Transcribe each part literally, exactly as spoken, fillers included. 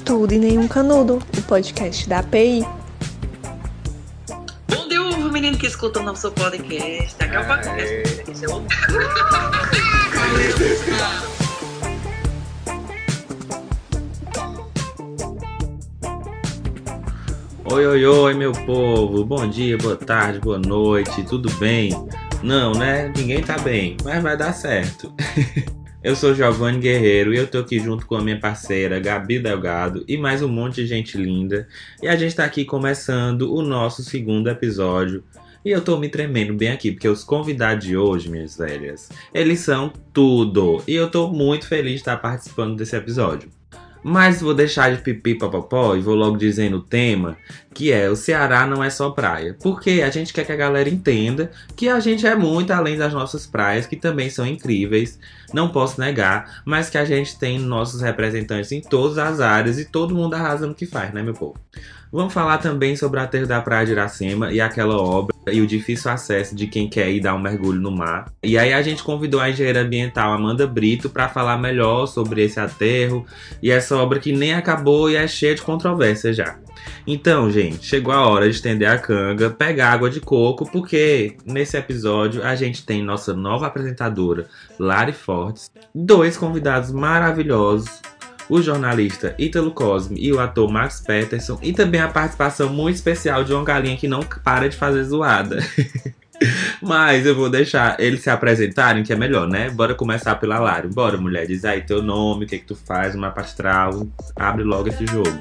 Tudo e Nenhum Canudo, o podcast da A P I. Bom dia, ovo, menino que escuta o nosso podcast. Aqui é o podcast. Esse é o... Oi, oi, oi, meu povo. Bom dia, boa tarde, boa noite. Tudo bem? Não, né? Ninguém tá bem, mas vai dar certo. Eu sou Giovanni Guerreiro e eu tô aqui junto com a minha parceira Gabi Delgado e mais um monte de gente linda. E a gente tá aqui começando o nosso segundo episódio. E eu tô me tremendo bem aqui, porque os convidados de hoje, minhas velhas, eles são tudo. E eu tô muito feliz de estar participando desse episódio. Mas vou deixar de pipi papapó e vou logo dizendo o tema, que é: o Ceará não é só praia. Porque a gente quer que a galera entenda que a gente é muito além das nossas praias, que também são incríveis, não posso negar, mas que a gente tem nossos representantes em todas as áreas e todo mundo arrasa no que faz, né, meu povo? Vamos falar também sobre o aterro da Praia de Iracema e aquela obra e o difícil acesso de quem quer ir dar um mergulho no mar. E aí a gente convidou a engenheira ambiental Amanda Brito para falar melhor sobre esse aterro e essa obra que nem acabou e é cheia de controvérsia já. Então, gente, chegou a hora de estender a canga, pegar água de coco, porque nesse episódio a gente tem nossa nova apresentadora, Lari Fortes, dois convidados maravilhosos, o jornalista Ítalo Cosme e o ator Max Peterson, e também a participação muito especial de uma galinha que não para de fazer zoada. Mas eu vou deixar eles se apresentarem, que é melhor, né? Bora começar pela Lari. Bora, mulher, diz aí teu nome, o que que tu faz, o mapa astral, abre logo esse jogo.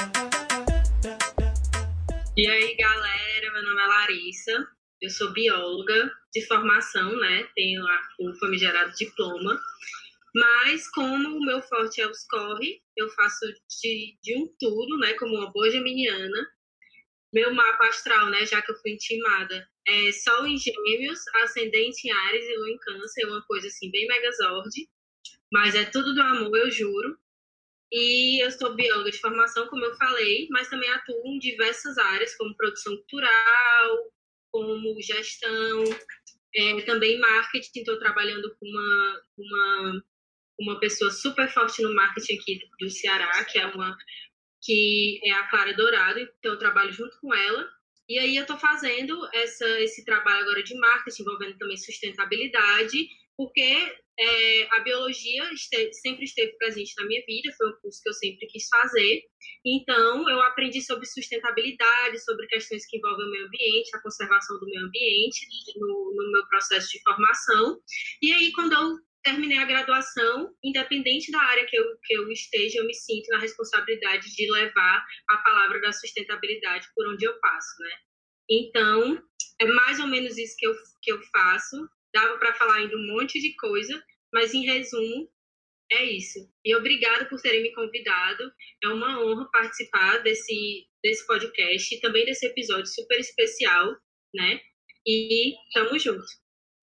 E aí, galera, meu nome é Larissa, eu sou bióloga de formação, né? Tenho o famigerado diploma. Mas como o meu forte é os corre, eu faço de, de um tudo, né, como uma boa geminiana. Meu mapa astral, né, já que eu fui intimada, é Sol em Gêmeos, Ascendente em Áries e Lua em Câncer, uma coisa assim bem megazord, mas é tudo do amor, eu juro. E eu sou bióloga de formação, como eu falei, mas também atuo em diversas áreas, como produção cultural, como gestão, é, também marketing. Estou trabalhando com uma... uma uma pessoa super forte no marketing aqui do Ceará, que é uma que é a Clara Dourado, então eu trabalho junto com ela. E aí eu estou fazendo essa, esse trabalho agora de marketing, envolvendo também sustentabilidade, porque é, a biologia esteve, sempre esteve presente na minha vida, foi um curso que eu sempre quis fazer. Então, eu aprendi sobre sustentabilidade, sobre questões que envolvem o meio ambiente, a conservação do meio ambiente, no, no meu processo de formação. E aí, quando eu terminei a graduação, independente da área que eu, que eu esteja, eu me sinto na responsabilidade de levar a palavra da sustentabilidade por onde eu passo, né? Então, é mais ou menos isso que eu, que eu faço. Dava para falar ainda um monte de coisa, mas em resumo, é isso. E obrigada por terem me convidado. É uma honra participar desse, desse podcast e também desse episódio super especial, né? E tamo junto.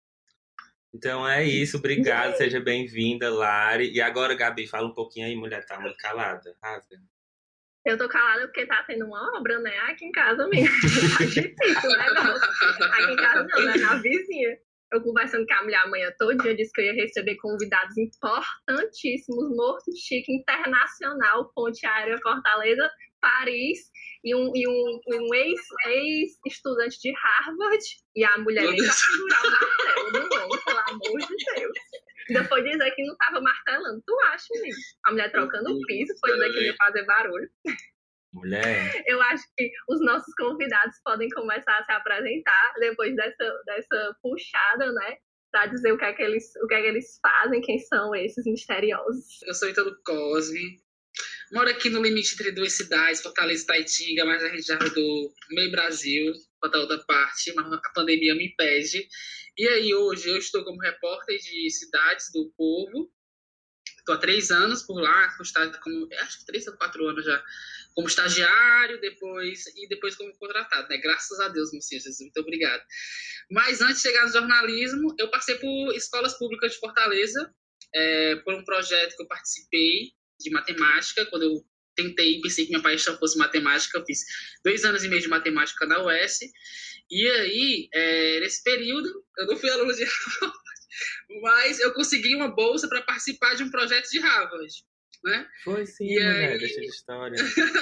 Então é isso, obrigado, seja bem-vinda, Lari. E agora, Gabi, fala um pouquinho aí, mulher, tá muito calada. Rasga. Eu tô calada porque tá tendo uma obra, né? Aqui em casa mesmo. Tá difícil o negócio. Aqui em casa não, né? Na vizinha. Eu conversando com a mulher amanhã todo dia, disse que eu ia receber convidados importantíssimos, Morto Chique Internacional, Ponte Aérea Fortaleza, Paris, e um, e um, um ex, ex-estudante de Harvard, e a mulher nem pra segurar o martelo do homem, pelo amor de Deus. Ainda foi dizer que não tava martelando. Tu acha, menino? A mulher trocando o piso, foi dizer que ia fazer barulho. Mulher. Eu acho que os nossos convidados podem começar a se apresentar depois dessa, dessa puxada, né? Pra dizer o que, é que eles, o que é que eles fazem, quem são esses misteriosos. Eu sou Ítalo Cosme, moro aqui no limite entre duas cidades, Fortaleza e Taitinga, mas a gente já rodou meio Brasil, para outra parte, mas a pandemia me impede. E aí hoje eu estou como repórter de Cidades do Povo. Estou há três anos por lá, como, acho que três ou quatro anos já, como estagiário, depois e depois como contratado, né? Graças a Deus, Monsieur Jesus, muito obrigado. Mas antes de chegar no jornalismo, eu passei por escolas públicas de Fortaleza, é, por um projeto que eu participei de matemática. Quando eu tentei, pensei que minha paixão fosse matemática, eu fiz dois anos e meio de matemática na U S. E aí, é, nesse período, eu não fui aluno de Harvard, mas eu consegui uma bolsa para participar de um projeto de Harvard. né? Foi sim, E mulher, aí- deixa de história.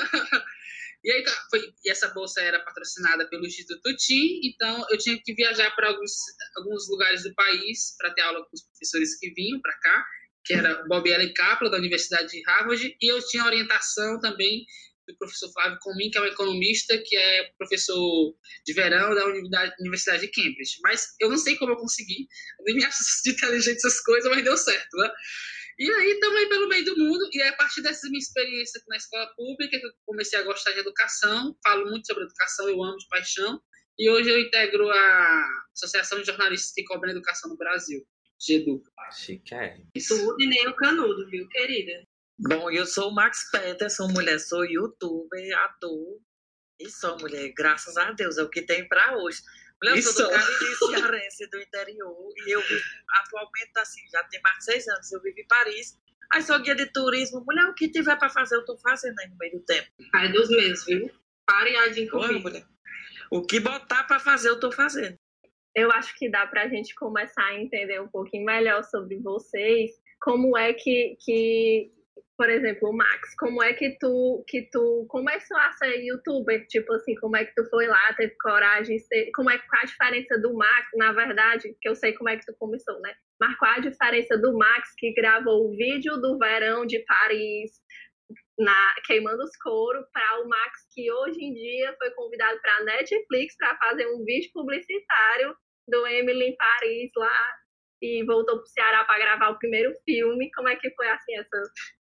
E aí tá, foi, e essa bolsa era patrocinada pelo Instituto TIM, então eu tinha que viajar para alguns, alguns lugares do país para ter aula com os professores que vinham para cá, que era Bob L. Kaplan, da Universidade de Harvard, e eu tinha orientação também do professor Flávio Comin, que é um economista, que é professor de verão da Universidade, Universidade de Cambridge. Mas eu não sei como eu consegui, eu nem me acho de inteligente essas coisas, mas deu certo, né? E aí estamos aí pelo meio do mundo, e é a partir dessa minha experiência na escola pública que eu comecei a gostar de educação, falo muito sobre educação, eu amo de paixão, e hoje eu integro a Associação de Jornalistas que Cobrem Educação no Brasil, GEDU. Chiquérrimo. Tudo e nem o canudo, viu, querida? Bom, eu sou o Max Peterson, mulher, sou youtuber, ator e sou mulher, graças a Deus, é o que tem pra hoje. Mulher, eu sou do Isso. Cariri cearense, do interior, e eu vivo atualmente, assim, já tem mais de seis anos, eu vivo em Paris. Aí sou guia de turismo, mulher, o que tiver pra fazer, eu tô fazendo aí no meio do tempo. Ai dos meus, viu? Pareadinho Oi, comigo. mulher. O que botar pra fazer, eu tô fazendo. Eu acho que dá pra gente começar a entender um pouquinho melhor sobre vocês, como é que, que por exemplo, Max, como é que tu, que tu começou a ser youtuber? Tipo assim, como é que tu foi lá, teve coragem, ser, como é, qual a diferença do Max, na verdade, que eu sei como é que tu começou, né? Mas qual a diferença do Max que gravou o vídeo do verão de Paris, na, queimando os couro, para o Max que hoje em dia foi convidado para a Netflix para fazer um vídeo publicitário do Emily em Paris lá e voltou para o Ceará para gravar o primeiro filme. Como é que foi assim essa...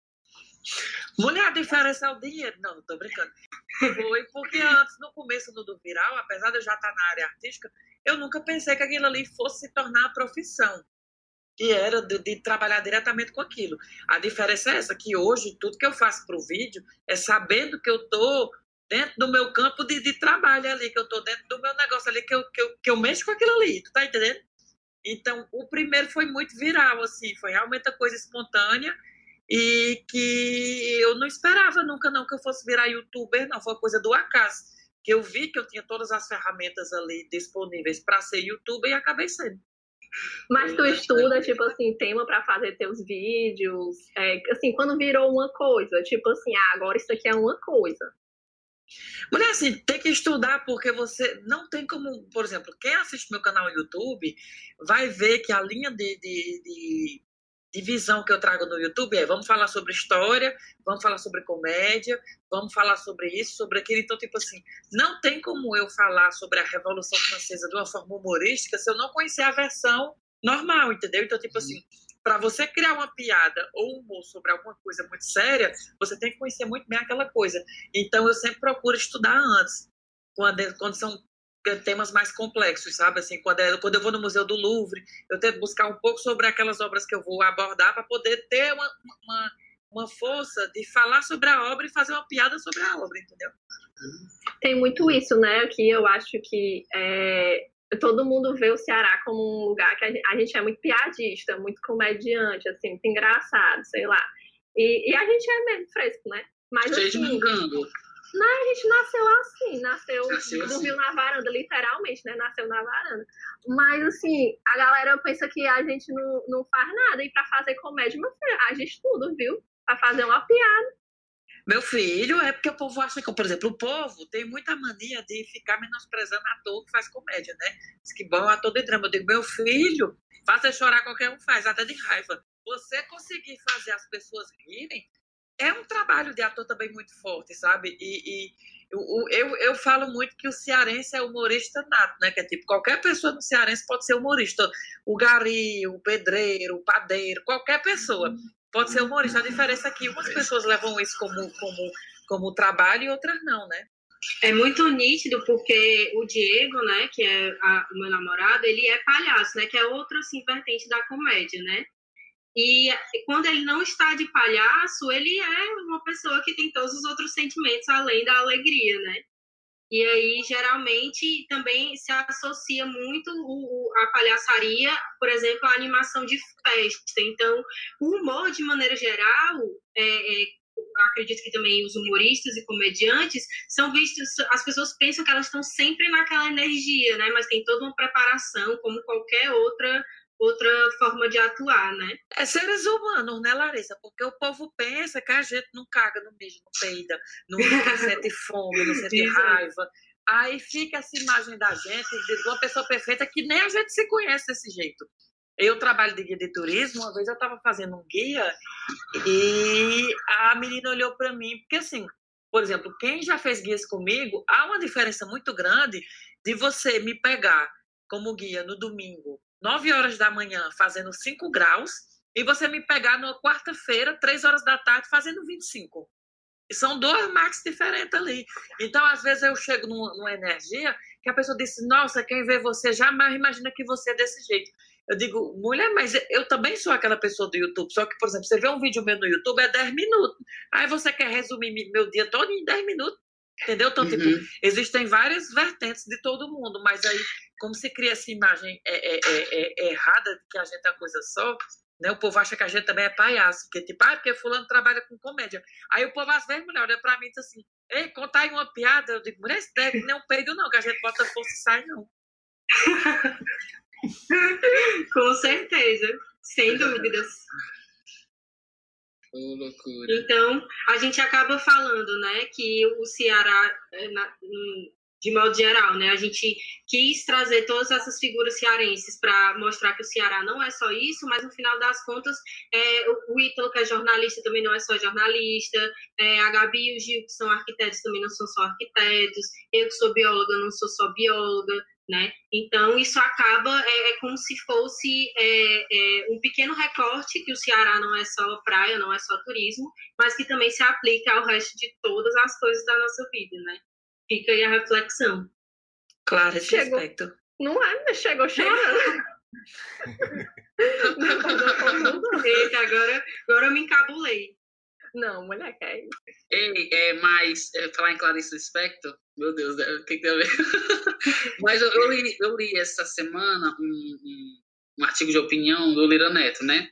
Mulher, a diferença é o dinheiro. Não, tô brincando. Foi porque antes, no começo do, do viral, apesar de eu já estar na área artística, eu nunca pensei que aquilo ali fosse se tornar a profissão, que era de, de trabalhar diretamente com aquilo. A diferença é essa, que hoje tudo que eu faço pro vídeo é sabendo que eu tô dentro do meu campo de, de trabalho ali, que eu tô dentro do meu negócio ali, que eu, que, eu, que eu mexo com aquilo ali, tu tá entendendo? Então, o primeiro foi muito viral, assim, foi realmente a coisa espontânea, e que eu não esperava nunca não que eu fosse virar youtuber, não, foi uma coisa do acaso, que eu vi que eu tinha todas as ferramentas ali disponíveis para ser youtuber e acabei sendo. Mas tu estuda, tipo assim, tema para fazer teus vídeos, é, assim, quando virou uma coisa, tipo assim, ah, agora isso aqui é uma coisa. Mulher, assim, tem que estudar porque você não tem como, por exemplo, quem assiste meu canal no YouTube vai ver que a linha de, de, de de visão que eu trago no YouTube é, vamos falar sobre história, vamos falar sobre comédia, vamos falar sobre isso, sobre aquilo. Então, tipo assim, não tem como eu falar sobre a Revolução Francesa de uma forma humorística se eu não conhecer a versão normal, entendeu? Então, tipo assim, para você criar uma piada ou um humor sobre alguma coisa muito séria, você tem que conhecer muito bem aquela coisa. Então, eu sempre procuro estudar antes, quando, quando são temas mais complexos, sabe? Assim, quando, é, quando eu vou no Museu do Louvre, eu tento buscar um pouco sobre aquelas obras que eu vou abordar para poder ter uma, uma, uma força de falar sobre a obra e fazer uma piada sobre a obra, entendeu? Tem muito isso, né? Aqui eu acho que é, todo mundo vê o Ceará como um lugar que a gente, a gente é muito piadista, muito comediante, assim, muito engraçado, sei lá. E, e a gente é mesmo fresco, né? Mas Cheio de assim, mangango. não, a gente nasceu assim, nasceu, Nasceu assim. dormiu na varanda, literalmente, né? Nasceu na varanda. Mas, assim, a galera pensa que a gente não, não faz nada. E pra fazer comédia, meu filho, a gente tudo, viu? Pra fazer uma piada. Meu filho, é porque o povo acha que, por exemplo, o povo tem muita mania de ficar menosprezando ator que faz comédia, né? Diz que bom ator de drama. Eu digo, meu filho, fazer chorar qualquer um faz, até de raiva. Você conseguir fazer as pessoas rirem é um trabalho de ator também muito forte, sabe? E, e eu, eu, eu falo muito que o cearense é humorista nato, né? Que é tipo, qualquer pessoa no cearense pode ser humorista. O gari, o pedreiro, o padeiro, qualquer pessoa pode ser humorista. A diferença é que umas pessoas levam isso como, como, como trabalho e outras não, né? É muito nítido porque o Diego, né, que é a, o meu namorado, ele é palhaço, né? Que é outra, assim, vertente da comédia, né? E quando ele não está de palhaço, ele é uma pessoa que tem todos os outros sentimentos além da alegria, né? E aí, geralmente, também se associa muito o, a palhaçaria, por exemplo, à animação de festa. Então, o humor, de maneira geral, é, é, acredito que também os humoristas e comediantes são vistos, as pessoas pensam que elas estão sempre naquela energia, né? Mas tem toda uma preparação, como qualquer outra outra forma de atuar, né? É seres humanos, né, Larissa? Porque o povo pensa que a gente não caga, não mija, não peida, não, não sente fome, não sente raiva. Aí fica essa imagem da gente, de uma pessoa perfeita, que nem a gente se conhece desse jeito. Eu trabalho de guia de turismo, uma vez eu estava fazendo um guia e a menina olhou para mim, porque assim, por exemplo, quem já fez guias comigo, há uma diferença muito grande de você me pegar como guia no domingo, nove horas da manhã, fazendo cinco graus, e você me pegar na quarta-feira, três horas da tarde, fazendo vinte e cinco. E são dois max diferentes ali. Então, às vezes, eu chego numa, numa energia que a pessoa diz, nossa, quem vê você jamais imagina que você é desse jeito. Eu digo, mulher, mas eu também sou aquela pessoa do YouTube, só que, por exemplo, você vê um vídeo meu no YouTube, é dez minutos. Aí você quer resumir meu dia todo em dez minutos, entendeu? Então, uhum. tipo, existem várias vertentes de todo mundo, mas aí, como se cria essa imagem é, é, é, é errada de que a gente é uma coisa só, né? O povo acha que a gente também é palhaço, porque tipo, ah, porque fulano trabalha com comédia. Aí o povo às vezes, mulher, olha pra mim e diz assim, ei, conta aí uma piada. Eu digo, mulher, isso deve nem um peido não, que a gente bota força e sai não. Com certeza, sem dúvidas. Oh, loucura. Então, a gente acaba falando, né, que o Ceará, de modo geral, né, a gente quis trazer todas essas figuras cearenses para mostrar que o Ceará não é só isso, mas no final das contas, é, o Ítalo, que é jornalista, também não é só jornalista, é, a Gabi e o Gil, que são arquitetos, também não são só arquitetos, eu que sou bióloga, não sou só bióloga, né? Então, isso acaba, é, é como se fosse é, é, um pequeno recorte, que o Ceará não é só praia, não é só turismo, mas que também se aplica ao resto de todas as coisas da nossa vida, né? Fica aí a reflexão. Claro, esse chegou. aspecto. Não é, mas chegou chegando. Eita, agora, agora eu me encabulei. Não, mulher, que é isso. Ei, é, mas, é, falar em Clarice Lispector, meu Deus, o que, que tem a ver? Mas eu, eu, li, eu li essa semana um, um, um artigo de opinião do Lira Neto, né?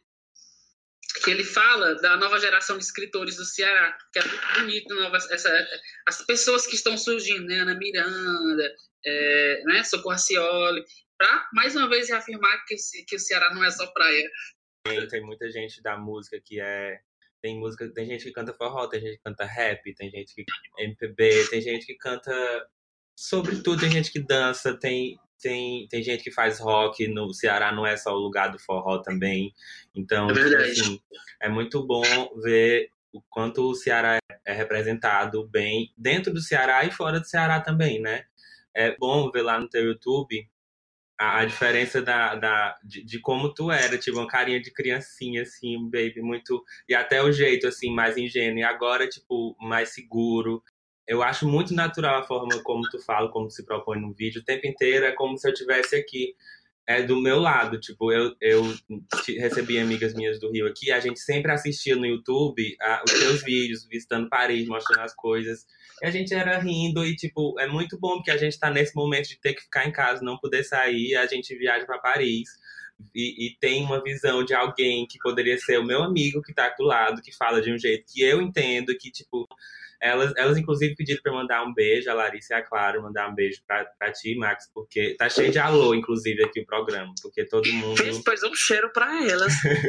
Que ele fala da nova geração de escritores do Ceará, que é muito bonito, nova, essa, as pessoas que estão surgindo, né? Ana Miranda, é, né? Socorro Acioli, para, mais uma vez, reafirmar que, que o Ceará não é só praia. Tem, tem muita gente da música que é... Tem música, tem gente que canta forró, tem gente que canta rap, tem gente que canta M P B, tem gente que canta sobre tudo, tem gente que dança, tem, tem, tem gente que faz rock. No Ceará não é só o lugar do forró também. Então, é, assim, é muito bom ver o quanto o Ceará é representado bem dentro do Ceará e fora do Ceará também, né? É bom ver lá no teu YouTube a, a diferença da, da, de, de como tu era, tipo, uma carinha de criancinha, assim, um baby muito... E até o jeito, assim, mais ingênuo. E agora, tipo, mais seguro. Eu acho muito natural a forma como tu fala, como se propõe no vídeo. O tempo inteiro é como se eu estivesse aqui, é, do meu lado. Tipo, eu, eu recebi amigas minhas do Rio aqui, a gente sempre assistia no YouTube a, os teus vídeos, visitando Paris, mostrando as coisas. E a gente era rindo e, tipo, é muito bom, porque a gente tá nesse momento de ter que ficar em casa, não poder sair, a gente viaja para Paris e, e tem uma visão de alguém que poderia ser o meu amigo que tá do lado, que fala de um jeito que eu entendo, que, tipo, elas, elas inclusive pediram pra eu mandar um beijo, a Larissa e a Clara, mandar um beijo pra, pra ti, Max, porque tá cheio de alô, inclusive, aqui o programa, porque todo mundo... Fez, pois, um cheiro pra elas.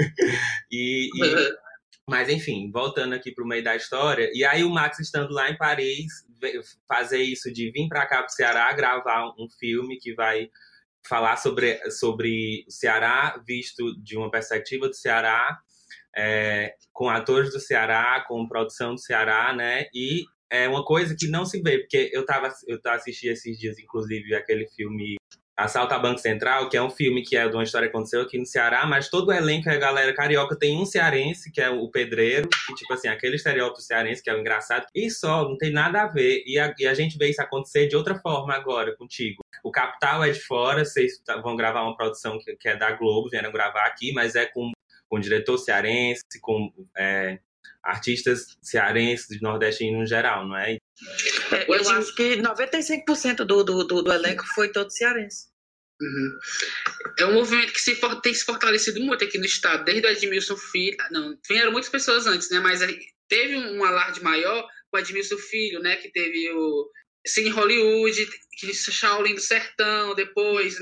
e... e... Mas, enfim, voltando aqui pro meio da história. E aí o Max, estando lá em Paris, fazer isso de vir pra cá pro Ceará, gravar um filme que vai falar sobre, sobre o Ceará, visto de uma perspectiva do Ceará, é, com atores do Ceará, com produção do Ceará, né? E é uma coisa que não se vê, porque eu tava, eu tava assistindo esses dias, inclusive, aquele filme Assalto à Banco Central, que é um filme que é de uma história que aconteceu aqui no Ceará, mas todo o elenco é a galera carioca. Tem um cearense, que é o Pedreiro, que, tipo assim, aquele estereótipo cearense, que é o engraçado, e só, não tem nada a ver. E a, e a gente vê isso acontecer de outra forma agora, contigo. O Capital é de fora, vocês vão gravar uma produção que, que é da Globo, vieram gravar aqui, mas é com, com diretor cearense, com é, artistas cearenses, de nordestino no geral, não é? É, eu acho que noventa e cinco por cento do, do, do, do elenco foi todo cearense. Uhum. É um movimento que se for, tem se fortalecido muito aqui no estado, desde o Edmilson Filho. Não, vieram muitas pessoas antes, né? Mas teve um alarde maior com o Edmilson Filho, né? Que teve o Cine Hollywood, que Shaolin do Sertão depois, né?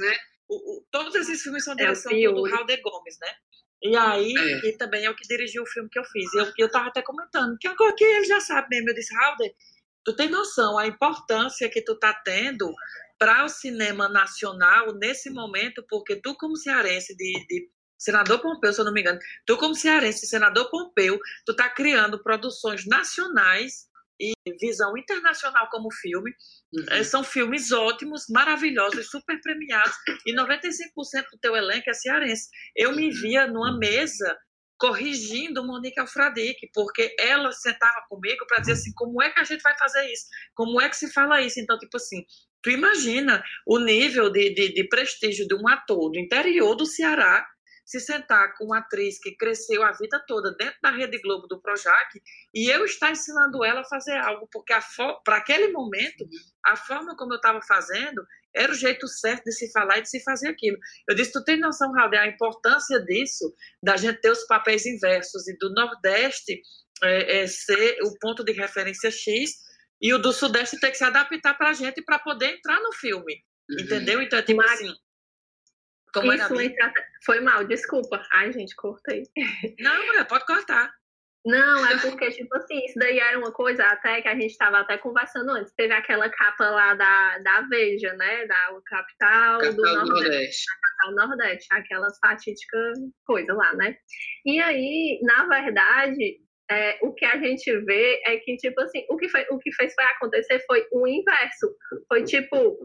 o, o, todos esses filmes são É o direção do, Fiore. do Raul de Gomes, né? E aí, É. que também é o que dirigiu o filme que eu fiz. E eu, eu tava até comentando, que agora que ele já sabe mesmo, eu disse, Raul, tu tem noção a importância que tu tá tendo para o cinema nacional nesse momento, porque tu como cearense de, de senador Pompeu, se eu não me engano, tu como cearense de senador Pompeu, tu tá criando produções nacionais e visão internacional como filme. Uhum. Eh, São filmes ótimos, maravilhosos, super premiados, e noventa e cinco por cento do teu elenco é cearense. Eu me via numa mesa corrigindo Monique Alfradique, porque ela sentava comigo para dizer assim, como é que a gente vai fazer isso? Como é que se fala isso? Então, tipo assim, tu imagina o nível de, de, de prestígio de um ator do interior do Ceará se sentar com uma atriz que cresceu a vida toda dentro da Rede Globo do Projac e eu estar ensinando ela a fazer algo, porque para aquele momento, a forma como eu estava fazendo era o jeito certo de se falar e de se fazer aquilo. Eu disse, tu tem noção, Raul, a importância disso, da gente ter os papéis inversos e do Nordeste é, é, ser o ponto de referência X e o do Sudeste ter que se adaptar para a gente para poder entrar no filme, Uhum. entendeu? Então é tipo Mas- assim... Como é, Isso Gabi? entra... Foi mal, desculpa. Ai, gente, cortei. Não, mulher, pode cortar. Não, é porque, tipo assim, isso daí era uma coisa até que a gente estava até conversando antes. Teve aquela capa lá da, da Veja, né? Da capital, Capital do do Nordeste. Nordeste. Capital Nordeste, aquelas fatídicas coisas lá, né? E aí, na verdade, é, o que a gente vê é que, tipo assim, o que, foi, o que fez foi acontecer foi o inverso. Foi tipo,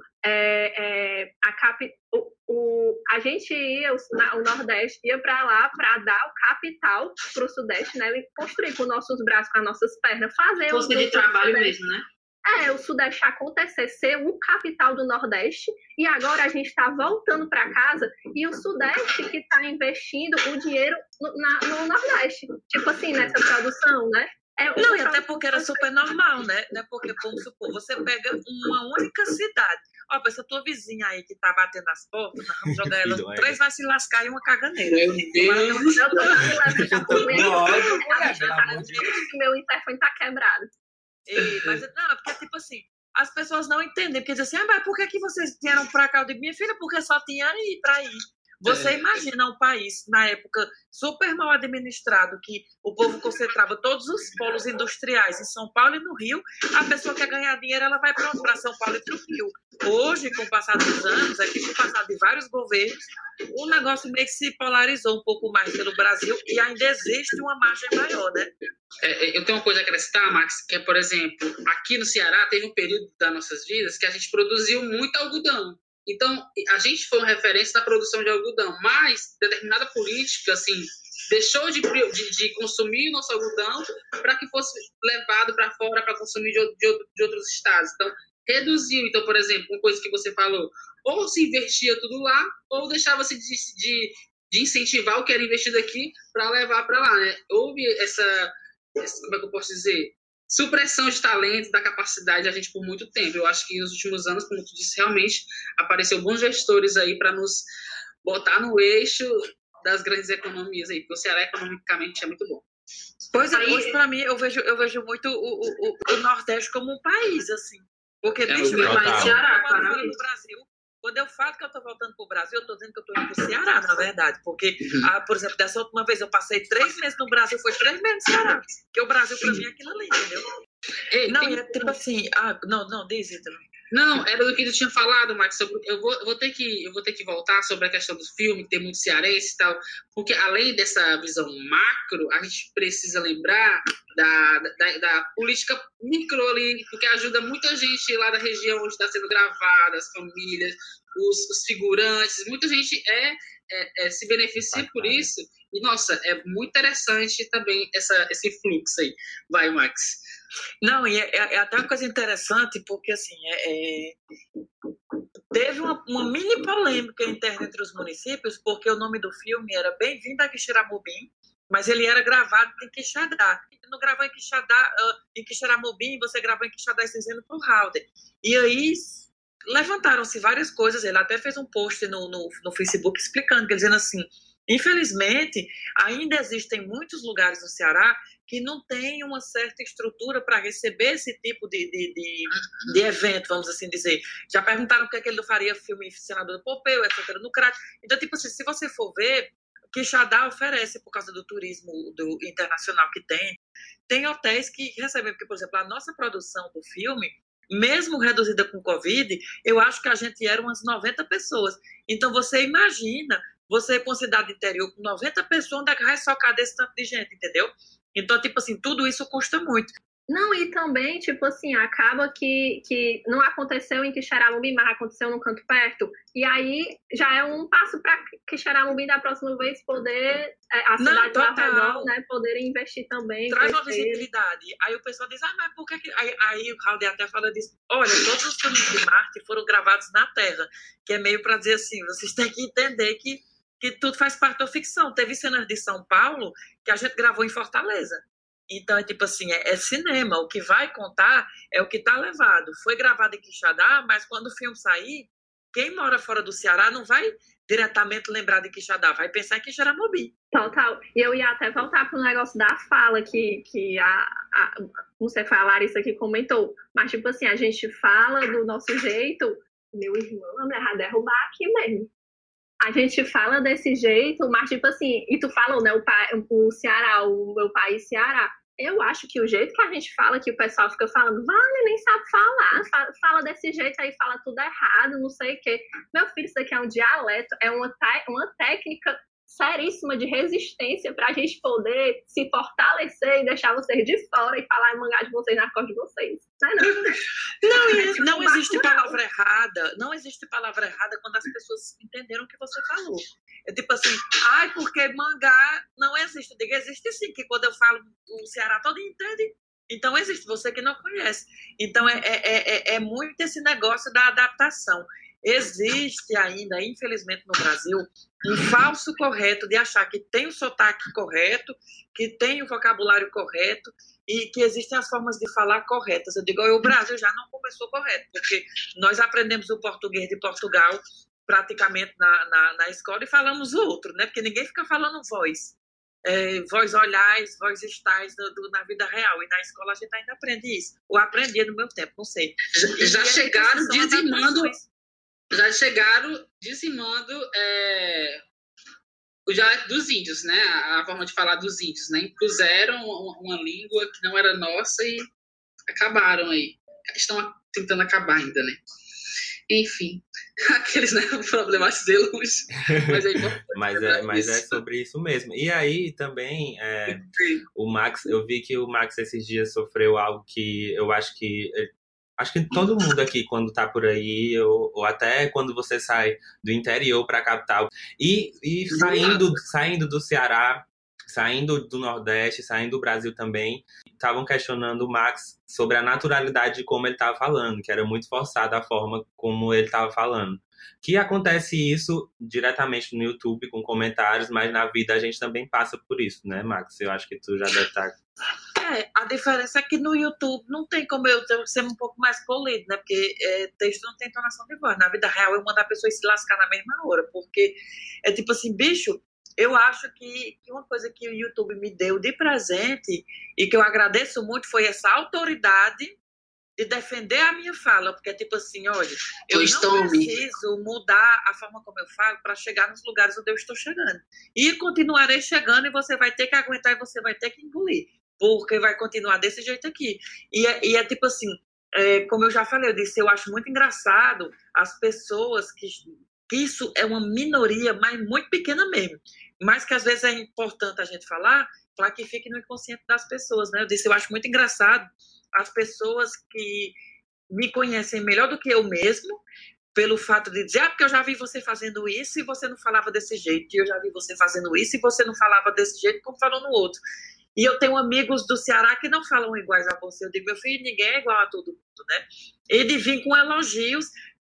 é, é, a, capi, o, o, a gente ia, o, na, o Nordeste ia para lá para dar o capital para o Sudeste, né? E construir com nossos braços, com as nossas pernas, fazer Força o, de o trabalho Sudeste- mesmo, né? É, o Sudeste acontecer, ser o capital do Nordeste, e agora a gente está voltando para casa e o Sudeste que está investindo o dinheiro no, na, no Nordeste. Tipo assim, nessa produção, né? É Não, uma e até produção porque era super normal, né? né? Porque, vamos supor, você pega uma única cidade. Ó, essa tua vizinha aí que tá batendo nas portas, nós vamos jogar ela, Filho, três vai se lascar e uma caganeira. Meu Tomara que Deus. Eu tô aqui levando tô com ódio, mulher, a gente pelo tá amor de dizendo que meu interfone tá quebrado. E, mas não, porque tipo assim, as pessoas não entendem, porque dizem assim, ah, mas por que, que vocês vieram pra cá? Eu digo, minha filha, porque só tinha aí pra ir. Você É. imagina um país, na época, super mal administrado, que o povo concentrava todos os polos industriais em São Paulo e no Rio, a pessoa que quer ganhar dinheiro, ela vai para São Paulo e para o Rio. Hoje, com o passar dos anos, aqui com o passar de vários governos, o negócio meio que se polarizou um pouco mais pelo Brasil e ainda existe uma margem maior, né? É, eu tenho uma coisa a acrescentar, Max, que é, por exemplo, aqui no Ceará teve um período das nossas vidas que a gente produziu muito algodão. Então, a gente foi uma referência na produção de algodão, mas determinada política, assim, deixou de, de, de consumir o nosso algodão para que fosse levado para fora para consumir de, de, de outros estados. Então, reduziu. Então, por exemplo, uma coisa que você falou, ou se investia tudo lá, ou deixava-se de, de, de incentivar o que era investido aqui para levar para lá, né? Houve essa, essa, como é que eu posso dizer, supressão de talento, da capacidade da gente por muito tempo. Eu acho que nos últimos anos, como tu disse, realmente apareceu bons gestores aí para nos botar no eixo das grandes economias aí, porque o Ceará economicamente é muito bom. Pois é, Aí- hoje para mim eu vejo, eu vejo muito o, o, o Nordeste como um país, assim. Porque, É, bicho, o eu Total. tô Ceará, fora do claramente. Brasil. Quando eu falo que eu tô voltando pro Brasil, eu tô dizendo que eu tô indo pro Ceará, na verdade. Porque, Uhum. ah, por exemplo, dessa última vez eu passei três meses no Brasil, foi três meses no Ceará. Porque o Brasil pra mim é aquilo ali, entendeu? Ei, Não, tem- e é tipo assim, ah, não, não, diz, Ítalo. Não, era do que tu tinha falado, Max. Sobre, eu, vou, eu, vou ter que, eu vou ter que voltar sobre a questão do filme, que tem muito cearense e tal, porque além dessa visão macro, a gente precisa lembrar da, da, da política micro ali, porque ajuda muita gente lá da região onde está sendo gravada, as famílias, os, os figurantes, muita gente é, é, é se beneficia por isso. E, nossa, é muito interessante também essa, esse fluxo aí. Vai, Max. Não, e é, é até uma coisa interessante, porque assim, é, é, teve uma, uma mini polêmica interna entre os municípios, porque o nome do filme era Bem-vindo a Quixeramobim, mas ele era gravado em Quixadá. Não gravou em Quixadá, uh, em Quixeramobim, você gravou em Quixadá e dizendo para o Halder. E aí levantaram-se várias coisas, ele até fez um post no, no, no Facebook explicando, dizendo assim, Infelizmente, ainda existem muitos lugares no Ceará que não têm uma certa estrutura para receber esse tipo de, de, de, de evento, vamos assim dizer. Já perguntaram por que ele não faria filme Senador do Pompeu, etcétera, no Crato. Então, tipo assim, se você for ver, Quixadá oferece, por causa do turismo do internacional que tem, tem hotéis que recebem, porque, por exemplo, a nossa produção do filme, mesmo reduzida com Covid, eu acho que a gente era umas noventa pessoas. Então, você imagina, você com cidade interior, com noventa pessoas, onde é que vai socar desse tanto de gente, entendeu? Então, tipo assim, tudo isso custa muito. Não, e também, tipo assim, acaba que, que não aconteceu em Quixeramobim, mas aconteceu num canto perto. E aí já é um passo para Quixeramobim da próxima vez poder, a cidade ao redor, né, poderem investir também. Traz uma visibilidade. Aí o pessoal diz, ah, mas por que... Aí, aí o Raul até fala disso. Olha, todos os filmes de Marte foram gravados na Terra, que é meio para dizer assim, vocês têm que entender que, que tudo faz parte da ficção. Teve cenas de São Paulo que a gente gravou em Fortaleza. Então, é tipo assim, é, é cinema. O que vai contar é o que está levado. Foi gravado em Quixadá, mas quando o filme sair, quem mora fora do Ceará não vai diretamente lembrar de Quixadá, vai pensar em Quixeramobim. Total. E eu ia até voltar para o negócio da fala, que, que a, a, não sei, foi a Larissa que comentou, mas tipo assim, a gente fala do nosso jeito, meu irmão, me vai derrubar aqui mesmo. A gente fala desse jeito, mas tipo assim, e tu falou, né, o, o Ceará, o meu país Ceará, eu acho que o jeito que a gente fala, que o pessoal fica falando, vale, nem sabe falar, fala, fala desse jeito aí, fala tudo errado, não sei o quê. Meu filho, isso aqui é um dialeto, é uma, uma técnica seríssima de resistência para a gente poder se fortalecer e deixar vocês de fora e falar e mangar de vocês nas costas de vocês. Não é não? Não, é tipo não existe natural. palavra errada. Não existe palavra errada quando as pessoas entenderam o que você falou. É tipo assim, ai, porque mangá não existe. Eu digo, existe sim, que quando eu falo o Ceará todo entende. Então existe, você que não conhece. Então é, é, é, é muito esse negócio da adaptação. Existe ainda, infelizmente, no Brasil, um falso correto de achar que tem o sotaque correto, que tem o vocabulário correto e que existem as formas de falar corretas. Eu digo, o Brasil já não começou correto, porque nós aprendemos o português de Portugal praticamente na, na, na escola e falamos o outro, né? Porque ninguém fica falando voz. É, vós olhais, vós estáis do, do, na vida real. E na escola a gente ainda aprende isso. Ou aprendia no meu tempo, não sei. Já, já chegaram dizimando... Já chegaram dizimando é, o dialeto dos índios, né? A, a forma de falar dos índios, né? Impuseram uma, uma língua que não era nossa e acabaram aí. Estão tentando acabar ainda, né? Enfim, aqueles, né? Problematizei longe. Mas é importante. mas, é, mas é sobre isso mesmo. E aí também, é, o Max, eu vi que o Max esses dias sofreu algo que eu acho que... Acho que todo mundo aqui, quando tá por aí, ou, ou até quando você sai do interior para a capital, e, e saindo, saindo do Ceará, saindo do Nordeste, saindo do Brasil também, estavam questionando o Max sobre a naturalidade de como ele estava falando, que era muito forçada a forma como ele estava falando. Que acontece isso diretamente no YouTube, com comentários, mas na vida a gente também passa por isso, né, Max? Eu acho que tu já deve estar... É, a diferença é que no YouTube não tem como eu ter, ser um pouco mais polido, né? Porque é, texto não tem entonação de voz. Na vida real, eu mando a pessoa se lascar na mesma hora, porque é tipo assim, bicho, eu acho que, que uma coisa que o YouTube me deu de presente e que eu agradeço muito foi essa autoridade de defender a minha fala, porque é tipo assim, olha, eu não preciso mudar a forma como eu falo para chegar nos lugares onde eu estou chegando. E continuarei chegando e você vai ter que aguentar e você vai ter que engolir, porque vai continuar desse jeito aqui. E é, e é tipo assim, é, como eu já falei, eu disse, eu acho muito engraçado as pessoas que, que isso é uma minoria, mas muito pequena mesmo, mas que às vezes é importante a gente falar para que fique no inconsciente das pessoas, né? Eu disse, eu acho muito engraçado as pessoas que me conhecem melhor do que eu mesmo, pelo fato de dizer, ah, porque eu já vi você fazendo isso e você não falava desse jeito, e eu já vi você fazendo isso e você não falava desse jeito como falou no outro. E eu tenho amigos do Ceará que não falam iguais a você. Eu digo, meu filho, ninguém é igual a todo mundo, né? E de vir com elogios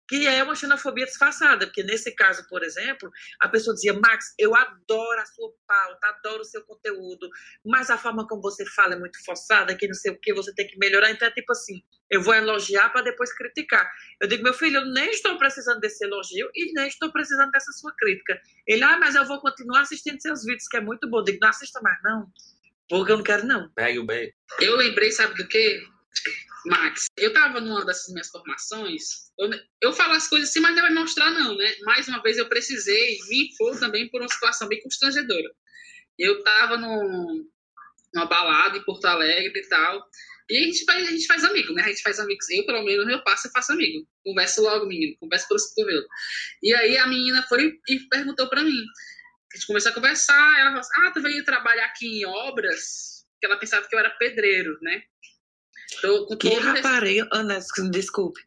que é uma xenofobia disfarçada, porque nesse caso, por exemplo, a pessoa dizia, Max, eu adoro a sua pauta, adoro o seu conteúdo, mas a forma como você fala é muito forçada, que não sei o que, você tem que melhorar, então é tipo assim, eu vou elogiar para depois criticar. Eu digo, meu filho, eu nem estou precisando desse elogio e nem estou precisando dessa sua crítica. Ele, ah, mas eu vou continuar assistindo seus vídeos, que é muito bom. Eu digo, não assista mais não, porque eu não quero não. Pega o beijo. Eu lembrei, sabe do quê? Max, eu tava numa dessas minhas formações, eu, eu falo as coisas assim, mas não vai mostrar não, né? Mais uma vez eu precisei me impor também por uma situação bem constrangedora. Eu tava num, numa balada em Porto Alegre e tal, e a gente faz, a gente faz amigo, né? A gente faz amigos, eu pelo menos eu passo e faço amigo. Converso logo, menino, converso pelos cotovelos. E aí a menina foi e perguntou pra mim, a gente começou a conversar, ela falou assim, ah, tu veio trabalhar aqui em obras? Porque ela pensava que eu era pedreiro, né? Tô com Que todo rapariga, Ana, desculpe.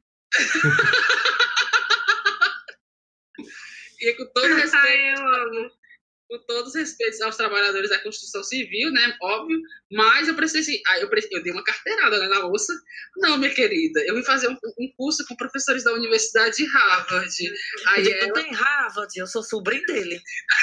E com todo Ai, respeito, eu amo. com todos os respeitos aos trabalhadores da construção civil, né? Óbvio, mas eu precisei, ah, eu, pre- eu dei uma carteirada, né, na moça. Não, minha querida, eu vim fazer um, um curso com professores da Universidade de Harvard. Aí Eu ela, tenho Harvard, eu sou sobrinho dele.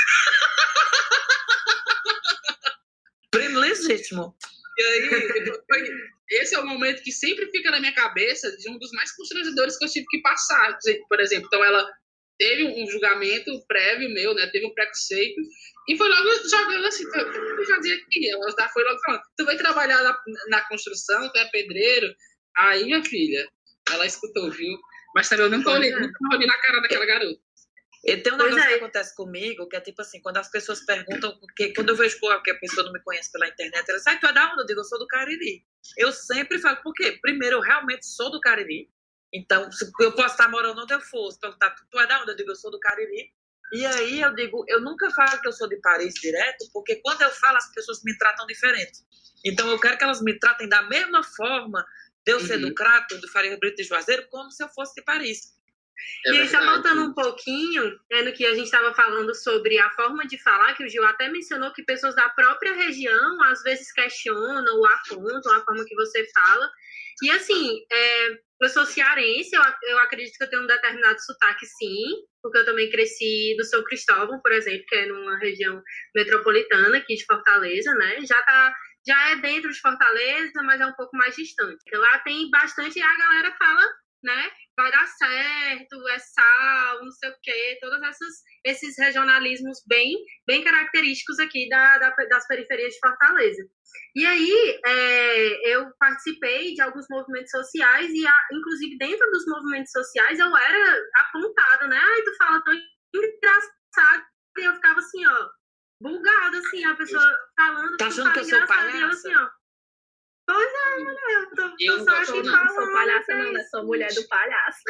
Primo legítimo. e aí, foi- esse é o momento que sempre fica na minha cabeça de um dos mais constrangedores que eu tive que passar. Por exemplo, então ela teve um julgamento prévio meu, né? Teve um preconceito. E foi logo jogando assim, eu já dizia aqui, ela já foi logo falando, tu vai trabalhar na, na construção, tu é pedreiro. Aí, minha filha, ela escutou, viu? Mas também eu nunca Pois olhei, é. nunca olhei na cara daquela garota. E tem um Pois negócio é. que acontece comigo, que é tipo assim, quando as pessoas perguntam, porque quando eu vejo que a pessoa não me conhece pela internet, ela diz, ah, tu é da onde? Eu digo, eu sou do Cariri. Eu sempre falo, por quê? Primeiro, eu realmente sou do Cariri. Então, se eu posso estar morando onde eu for, se perguntar, tu é da onde? Eu digo, eu sou do Cariri. E aí eu digo, eu nunca falo que eu sou de Paris direto, porque quando eu falo, as pessoas me tratam diferente. Então, eu quero que elas me tratem da mesma forma de eu ser Uhum. do Crato, do Faria Brito de Juazeiro, como se eu fosse de Paris. É E aí, só verdade. voltando um pouquinho, é no que a gente estava falando sobre a forma de falar, que o Gil até mencionou que pessoas da própria região às vezes questionam ou apontam a forma que você fala. E assim, é, eu sou cearense, eu, eu acredito que eu tenho um determinado sotaque, sim, porque eu também cresci no São Cristóvão, por exemplo, que é numa região metropolitana aqui de Fortaleza, né? Já tá, já é dentro de Fortaleza, mas é um pouco mais distante. Lá tem bastante, e a galera fala, né? Vai dar certo, é sal, não sei o quê, todos essas, esses regionalismos bem, bem característicos aqui da, da, das periferias de Fortaleza. E aí, é, eu participei de alguns movimentos sociais e, a, inclusive, dentro dos movimentos sociais, eu era apontada, né? Ai, tu fala tão engraçado. E eu ficava assim, ó, bugada, assim, a pessoa falando. Tá tu achando fala que eu sou engraçado, e eu palhaça? assim, ó. Pois é, mulher, eu tô, Eu tô não só gosto, aqui não. falando. Não sou palhaça, que é não, né? isso. Sou mulher do palhaço.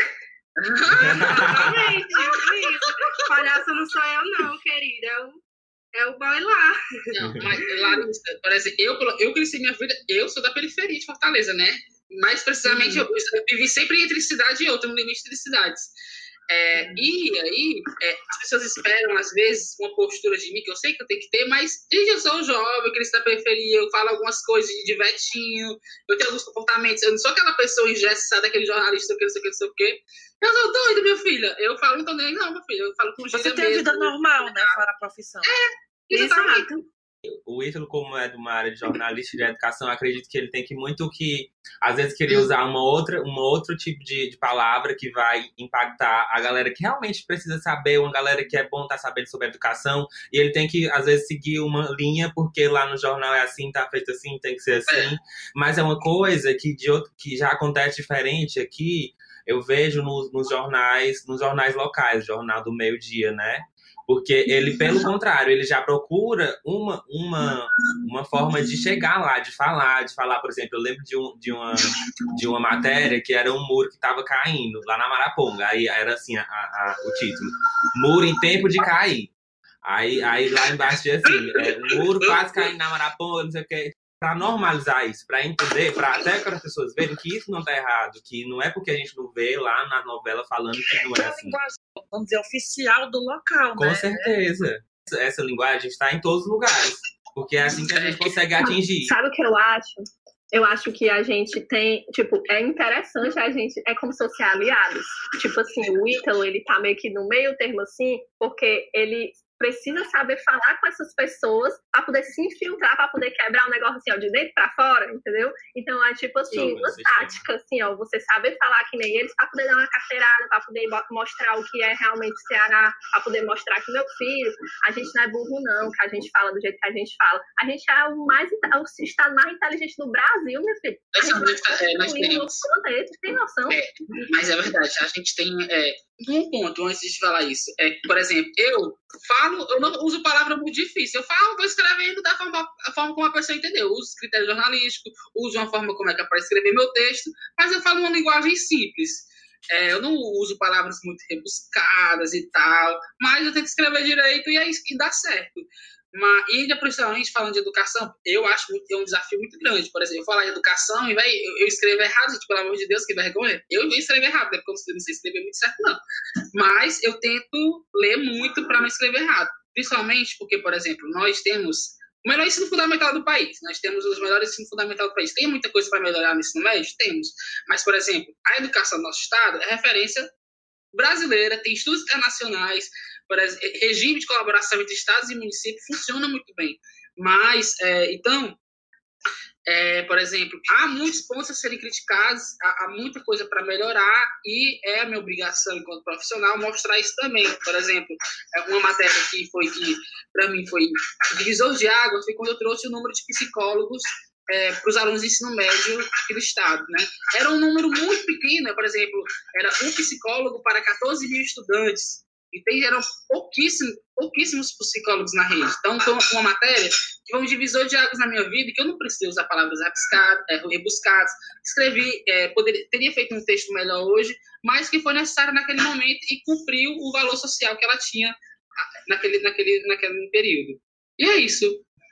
Exatamente, isso. Palhaço não sou eu, não, querida. É o, é o boy lá. Não, mas, Larissa, por exemplo, eu, eu cresci minha vida, eu sou da periferia de Fortaleza, né? Mais precisamente, Uhum. eu, eu vivi sempre entre cidade e outra, no limite de cidades. É, Uhum. E aí, é, as pessoas esperam, às vezes, uma postura de mim, que eu sei que eu tenho que ter, mas gente, eu sou jovem, eu cresci da periferia, eu falo algumas coisas de vetinho, eu tenho alguns comportamentos, eu não sou aquela pessoa engessada, aquele jornalista, que não sei o que, não sei o que. Eu sou doido, minha filha. Eu falo, não tô nem, não, meu filho, eu falo com Você gíria tem a vida mesmo. normal, né? Fora a profissão. Exatamente. Exato. O Ítalo, como é de uma área de jornalista e de educação, eu acredito que ele tem que muito que, às vezes, queria usar uma outra, uma outro tipo de, de palavra que vai impactar a galera que realmente precisa saber, uma galera que é bom estar sabendo sobre educação, e ele tem que, às vezes, seguir uma linha, porque lá no jornal é assim, tá feito assim, tem que ser assim, mas é uma coisa que, de outro, que já acontece diferente aqui, eu vejo nos, nos jornais, nos jornais locais, Jornal do Meio-Dia, né? Porque ele, pelo contrário, ele já procura uma, uma, uma forma de chegar lá, de falar, de falar, por exemplo, eu lembro de, um, de, uma, de uma matéria que era um muro que estava caindo, lá na Maraponga, aí era assim, a, a, o título, muro em tempo de cair. Aí, aí lá embaixo tinha assim, é, o muro quase caindo na Maraponga, não sei o que, para normalizar isso, para entender, para até para as pessoas verem que isso não tá errado, que não é porque a gente não vê lá na novela falando que não é É a assim. linguagem, vamos dizer, oficial do local, Com né? certeza. Essa linguagem está em todos os lugares. Porque é assim que a gente consegue atingir. Sabe o que eu acho? Eu acho que a gente tem, tipo, é interessante a gente, é como se fosse aliados. Tipo assim, o Ítalo, ele tá meio que no meio termo assim, porque ele precisa saber falar com essas pessoas para poder se infiltrar, para poder quebrar o negócio assim, ó, de dentro para fora, entendeu? Então é tipo assim, Sim, uma você tática, assim, ó, você saber falar que nem eles para poder dar uma carteirada, para poder mostrar o que é realmente Ceará, para poder mostrar que meu filho, a gente não é burro não, que a gente fala do jeito que a gente fala. A gente é o mais o estado mais inteligente do Brasil, meu filho. A gente vai É, nós construir um outro temos. planeta, tem noção? É, mas é verdade, a gente tem é, um ponto antes de falar isso. É, por exemplo, eu falo, eu não uso palavra muito difícil. Eu falo, vou escrevendo da forma, a forma como a pessoa entendeu. Eu uso critério jornalístico, uso uma forma como é que é para escrever meu texto, mas eu falo uma linguagem simples. É, eu não uso palavras muito rebuscadas e tal, mas eu tento escrever direito e é isso que dá certo. Mas, e ainda principalmente falando de educação, eu acho muito, é um desafio muito grande. Por exemplo, eu falar de educação e vai, eu, eu escrevo errado, gente, pelo amor de Deus, que vergonha. Eu escrevo errado, né, porque eu não sei escrever muito certo, não. Mas eu tento ler muito para não escrever errado. Principalmente porque, por exemplo, nós temos o melhor ensino fundamental do país. Nós temos os melhores ensino fundamental do país. Tem muita coisa para melhorar no ensino médio? Temos. Mas, por exemplo, a educação do nosso estado é referência brasileira, tem estudos internacionais, por exemplo, regime de colaboração entre estados e municípios funciona muito bem. Mas, é, então, é, por exemplo, há muitos pontos a serem criticados, há, há muita coisa para melhorar e é a minha obrigação, enquanto profissional, mostrar isso também. Por exemplo, uma matéria que foi que, para mim, foi divisor de águas, foi quando eu trouxe o número de psicólogos É, para os alunos de ensino médio aqui do estado, né? Era um número muito pequeno, por exemplo, era um psicólogo para catorze mil estudantes, e tem, eram pouquíssimos, pouquíssimos psicólogos na rede. Então, foi uma matéria que foi um divisor de águas na minha vida, que eu não precisei usar palavras rebuscadas, escrevi, é, poderia, teria feito um texto melhor hoje, mas que foi necessário naquele momento e cumpriu o valor social que ela tinha naquele, naquele, naquele período. E é isso.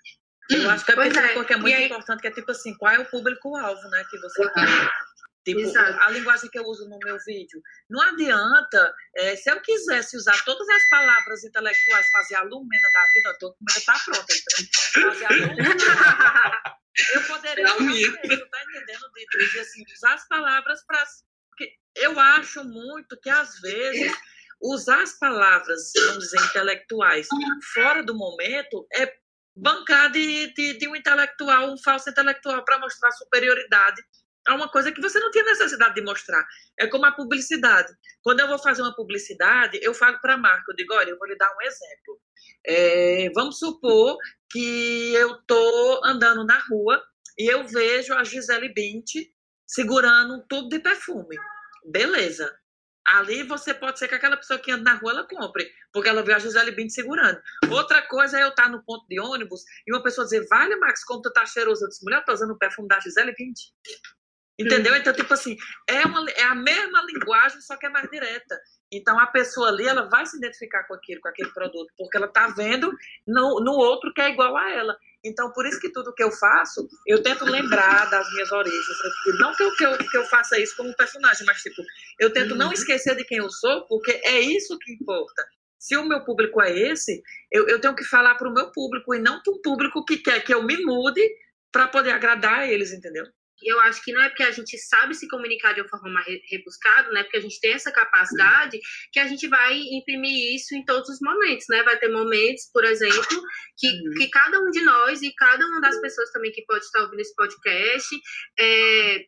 Eu acho que é Pois é. porque é muito E aí- importante, que é tipo assim, qual é o público-alvo, né, que você tem. Tipo, Exato. a linguagem que eu uso no meu vídeo. Não adianta, é, se eu quisesse usar todas as palavras intelectuais, fazer a lumena da vida, eu tô com medo, tá pronta. Então, fazer a lumena da vida, eu poderia É a fazer minha. isso, tá entendendo? De, de, de, assim, usar as palavras para... Porque eu acho muito que, às vezes, usar as palavras, vamos dizer, intelectuais, fora do momento, é bancar de, de, de um intelectual, um falso intelectual, para mostrar superioridade a uma coisa que você não tinha necessidade de mostrar. É como a publicidade. Quando eu vou fazer uma publicidade, eu falo para a marca, eu digo, olha, eu vou lhe dar um exemplo. É, vamos supor que eu estou andando na rua e eu vejo a Gisele Bündchen segurando um tubo de perfume. Beleza. Ali você pode ser que aquela pessoa que anda na rua, ela compre, porque ela vê a Gisele Bündchen segurando. Outra coisa é eu estar no ponto de ônibus e uma pessoa dizer, vale, Max, como tu tá cheiroso. Eu disse, mulher, eu tô usando o perfume da Gisele Bündchen. Entendeu? Então, tipo assim, é, uma, é a mesma linguagem, só que é mais direta. Então, a pessoa ali, ela vai se identificar com aquilo, com aquele produto, porque ela tá vendo no, no outro que é igual a ela. Então, por isso que tudo que eu faço, eu tento lembrar das minhas origens. Não que eu, que eu, que eu faça isso como personagem, mas, tipo, eu tento não esquecer de quem eu sou, porque é isso que importa. Se o meu público é esse, eu, eu tenho que falar para o meu público, e não para um público que quer que eu me mude para poder agradar a eles, entendeu? Eu acho que não é porque a gente sabe se comunicar de uma forma mais rebuscada, né? Porque a gente tem essa capacidade, que a gente vai imprimir isso em todos os momentos, né? Vai ter momentos, por exemplo, que, uhum. que cada um de nós e cada uma das pessoas também que pode estar ouvindo esse podcast é,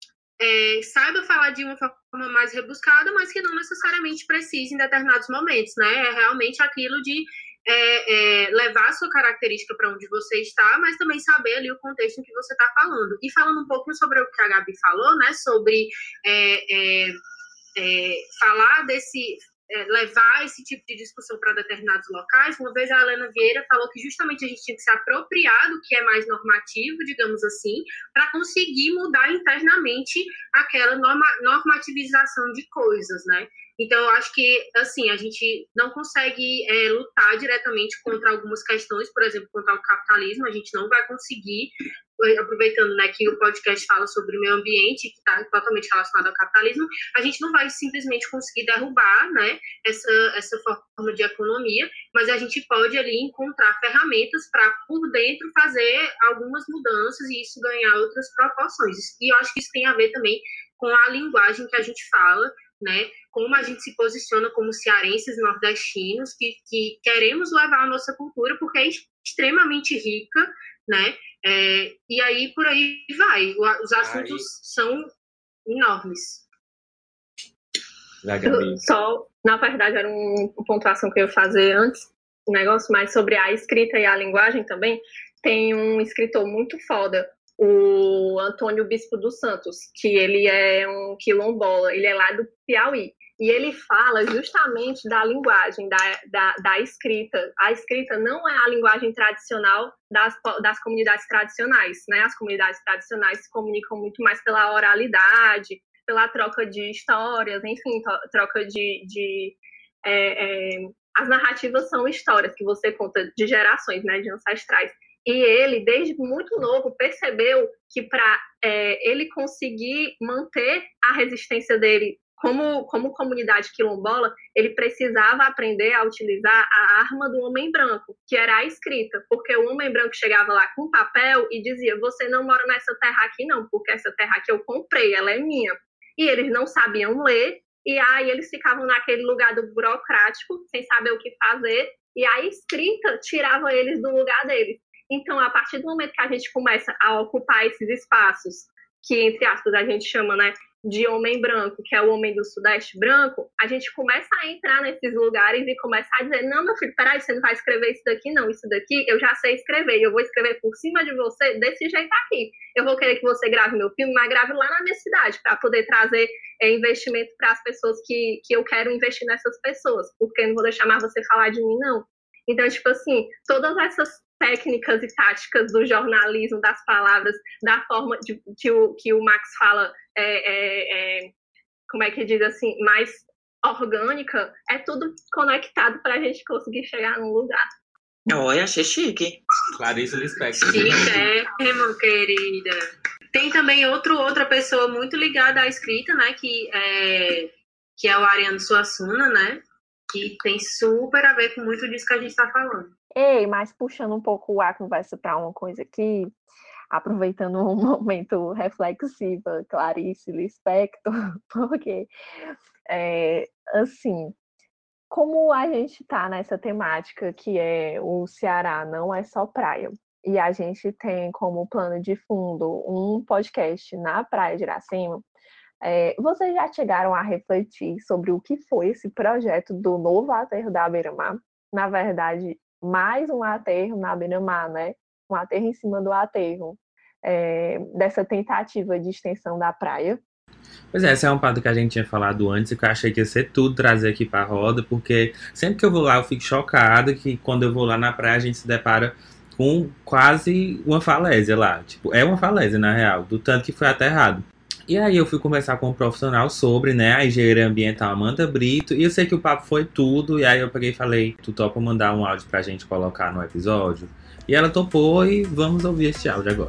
é, saiba falar de uma forma mais rebuscada, mas que não necessariamente precise em determinados momentos, né? É realmente aquilo de É, é, levar a sua característica para onde você está, mas também saber ali o contexto em que você está falando. E falando um pouco sobre o que a Gabi falou, né, sobre é, é, é, falar desse, é, levar esse tipo de discussão para determinados locais. Uma vez a Helena Vieira falou que justamente a gente tinha que se apropriar do que é mais normativo, digamos assim, para conseguir mudar internamente aquela norma, normativização de coisas, né? Então, eu acho que, assim, a gente não consegue é, lutar diretamente contra algumas questões, por exemplo, contra o capitalismo, a gente não vai conseguir aproveitando, né, que o podcast fala sobre o meio ambiente, que está totalmente relacionado ao capitalismo, a gente não vai simplesmente conseguir derrubar, né, essa, essa forma de economia, mas a gente pode ali encontrar ferramentas para, por dentro, fazer algumas mudanças e isso ganhar outras proporções. E eu acho que isso tem a ver também com a linguagem que a gente fala, né, como a gente se posiciona como cearenses nordestinos, que, que queremos levar a nossa cultura, porque é extremamente rica, né, é, e aí por aí vai, os assuntos Aí. são enormes. Vai, Gabi. Só, na verdade, era um- uma pontuação que eu ia fazer antes, um negócio mais sobre a escrita e a linguagem também. Tem um escritor muito foda, o Antônio Bispo dos Santos, que ele é um quilombola, ele é lá do Piauí. E ele fala justamente da linguagem, da, da, da escrita. A escrita não é a linguagem tradicional das, das comunidades tradicionais, né? As comunidades tradicionais se comunicam muito mais pela oralidade, pela troca de histórias, enfim, troca de... de é, é, as narrativas são histórias que você conta de gerações, né, de ancestrais. E ele, desde muito novo, percebeu que para é, ele conseguir manter a resistência dele como, como comunidade quilombola, ele precisava aprender a utilizar a arma do homem branco, que era a escrita, porque o homem branco chegava lá com papel e dizia, você não mora nessa terra aqui não, porque essa terra aqui eu comprei, ela é minha. E eles não sabiam ler, e aí eles ficavam naquele lugar do burocrático, sem saber o que fazer, e a escrita tirava eles do lugar deles. Então, a partir do momento que a gente começa a ocupar esses espaços, que, entre aspas, a gente chama, né, de homem branco, que é o homem do Sudeste branco, a gente começa a entrar nesses lugares e começa a dizer, não, meu filho, peraí, você não vai escrever isso daqui, não, isso daqui eu já sei escrever, eu vou escrever por cima de você desse jeito aqui. Eu vou querer que você grave meu filme, mas grave lá na minha cidade, para poder trazer é, investimento para as pessoas que, que eu quero investir nessas pessoas, porque eu não vou deixar mais você falar de mim, não. Então, tipo assim, todas essas técnicas e táticas do jornalismo, das palavras, da forma de, que, o, que o Max fala, é, é, é, como é que diz assim, mais orgânica, é tudo conectado para a gente conseguir chegar num lugar. Olha, achei chique. Clarice Lispector. Chiquérrimo, querida. Tem também outro, outra pessoa muito ligada à escrita, né, que é, que é o Ariano Suassuna, né, que tem super a ver com muito disso que a gente está falando. Ei, mas puxando um pouco a conversa para uma coisa aqui, aproveitando um momento reflexivo, Clarice Lispector, porque, é, assim, como a gente está nessa temática que é o Ceará não é só praia, e a gente tem como plano de fundo um podcast na Praia de Iracema, é, vocês já chegaram a refletir sobre o que foi esse projeto do novo aterro da Beira-Mar? Na verdade, mais um aterro na Beira-Mar, né? Um aterro em cima do aterro, é, dessa tentativa de extensão da praia. Pois é, essa é uma parte que a gente tinha falado antes e que eu achei que ia ser tudo trazer aqui pra roda, porque sempre que eu vou lá eu fico chocado que quando eu vou lá na praia a gente se depara com quase uma falésia lá. Tipo, é uma falésia na real, do tanto que foi aterrado. E aí eu fui conversar com um profissional sobre, né, a engenharia ambiental Amanda Brito, e eu sei que o papo foi tudo, e aí eu peguei e falei, tu topa mandar um áudio pra gente colocar no episódio? E ela topou e vamos ouvir este áudio agora.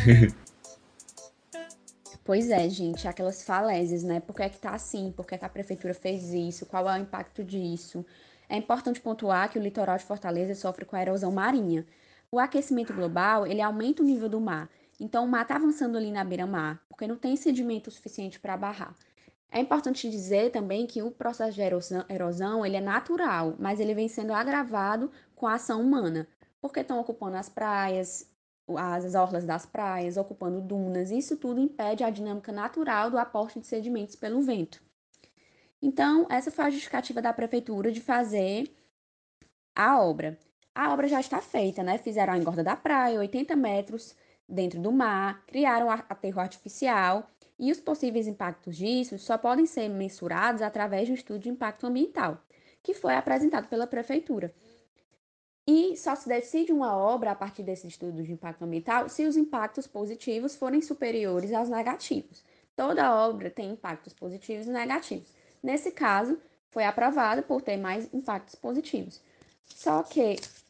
Pois é, gente, aquelas falésias, né? Por que é que tá assim? Por que é que a prefeitura fez isso? Qual é o impacto disso? É importante pontuar que o litoral de Fortaleza sofre com a erosão marinha. O aquecimento global, ele aumenta o nível do mar. Então, o mar está avançando ali na beira-mar, porque não tem sedimento suficiente para barrar. É importante dizer também que o processo de erosão, erosão ele é natural, mas ele vem sendo agravado com a ação humana, porque estão ocupando as praias, as orlas das praias, ocupando dunas. Isso tudo impede a dinâmica natural do aporte de sedimentos pelo vento. Então, essa foi a justificativa da prefeitura de fazer a obra. A obra já está feita, né? Fizeram a engorda da praia, oitenta metros dentro do mar, criaram aterro artificial e os possíveis impactos disso só podem ser mensurados através de um estudo de impacto ambiental, que foi apresentado pela prefeitura. E só se decide uma obra a partir desse estudo de impacto ambiental se os impactos positivos forem superiores aos negativos. Toda obra tem impactos positivos e negativos. Nesse caso, foi aprovada por ter mais impactos positivos. Só que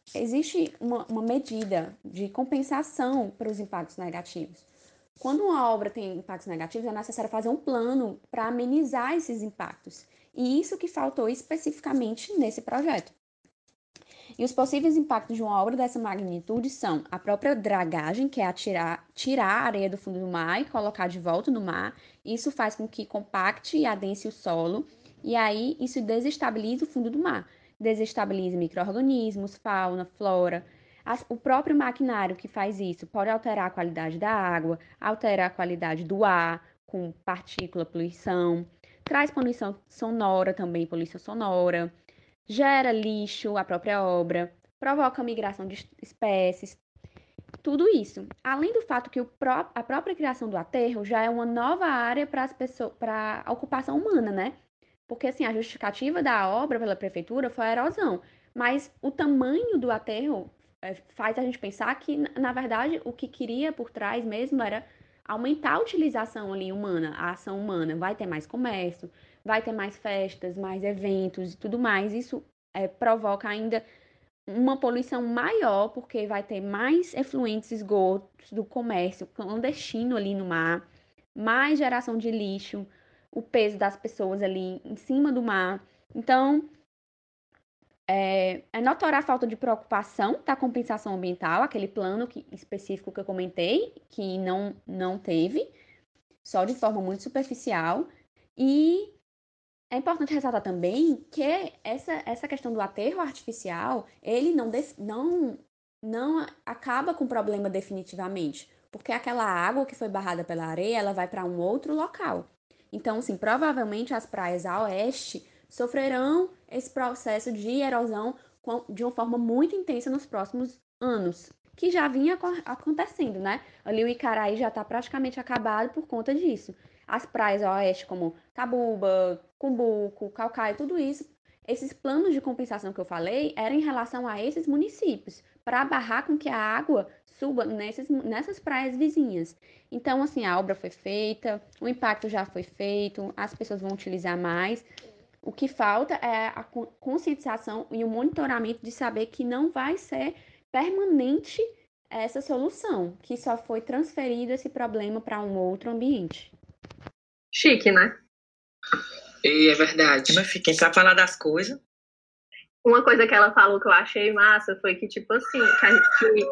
existe uma, uma medida de compensação para os impactos negativos. Quando uma obra tem impactos negativos, é necessário fazer um plano para amenizar esses impactos. E isso que faltou especificamente nesse projeto. E os possíveis impactos de uma obra dessa magnitude são a própria dragagem, que é atirar, tirar a areia do fundo do mar e colocar de volta no mar. Isso faz com que compacte e adense o solo, e aí isso desestabiliza o fundo do mar. Desestabiliza micro-organismos, fauna, flora. As, o próprio maquinário que faz isso pode alterar a qualidade da água, alterar a qualidade do ar, com partícula, poluição. Traz poluição sonora também, poluição sonora. Gera lixo, a própria obra, provoca migração de espécies, tudo isso. Além do fato que o pró a própria criação do aterro já é uma nova área para as pessoas, para a ocupação humana, né? Porque assim, a justificativa da obra pela prefeitura foi a erosão, mas o tamanho do aterro é, faz a gente pensar que, na verdade, o que queria por trás mesmo era aumentar a utilização ali humana, a ação humana. Vai ter mais comércio, vai ter mais festas, mais eventos e tudo mais. Isso é, provoca ainda uma poluição maior, porque vai ter mais efluentes esgotos do comércio clandestino ali no mar, mais geração de lixo, o peso das pessoas ali em cima do mar. Então, é, é notória a falta de preocupação da compensação ambiental, aquele plano que, específico que eu comentei, que não, não teve, só de forma muito superficial. E é importante ressaltar também que essa, essa questão do aterro artificial, ele não, não, não acaba com o problema definitivamente, porque aquela água que foi barrada pela areia, ela vai para um outro local. Então, assim, provavelmente as praias a oeste sofrerão esse processo de erosão de uma forma muito intensa nos próximos anos, que já vinha acontecendo, né? Ali o Icaraí já está praticamente acabado por conta disso. As praias a oeste, como Tabuba, Cumbuco, Caucaia, tudo isso, esses planos de compensação que eu falei eram em relação a esses municípios, para barrar com que a água suba nesses, nessas praias vizinhas. Então, assim, a obra foi feita, o impacto já foi feito, as pessoas vão utilizar mais. O que falta é a conscientização e o monitoramento de saber que não vai ser permanente essa solução, que só foi transferido esse problema para um outro ambiente. Chique, né? E é verdade. Meu filho, quem sabe falar das coisas. Uma coisa que ela falou que eu achei massa foi que, tipo assim, que a gente.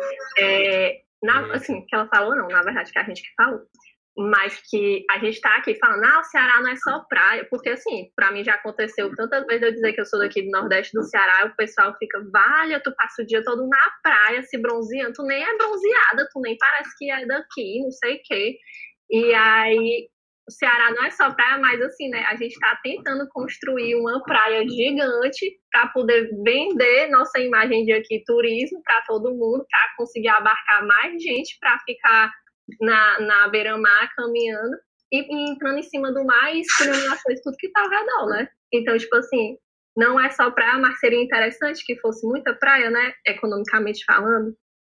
É, na, assim, que ela falou, não, na verdade, que a gente que falou. Mas que a gente tá aqui falando, ah, o Ceará não é só praia, porque assim, pra mim já aconteceu tantas vezes eu dizer que eu sou daqui do Nordeste do Ceará, o pessoal fica, valha, tu passa o dia todo na praia se bronzeando, tu nem é bronzeada, tu nem parece que é daqui, não sei o quê. E aí, o Ceará não é só praia, mas assim, né, a gente tá tentando construir uma praia gigante para poder vender nossa imagem de aqui, turismo, para todo mundo, para conseguir abarcar mais gente, para ficar na, na beira-mar caminhando e, e entrando em cima do mar e escolhendo as coisas, tudo que tá ao redor, né? Então, tipo assim, não é só praia, mas seria interessante que fosse muita praia, né? Economicamente falando.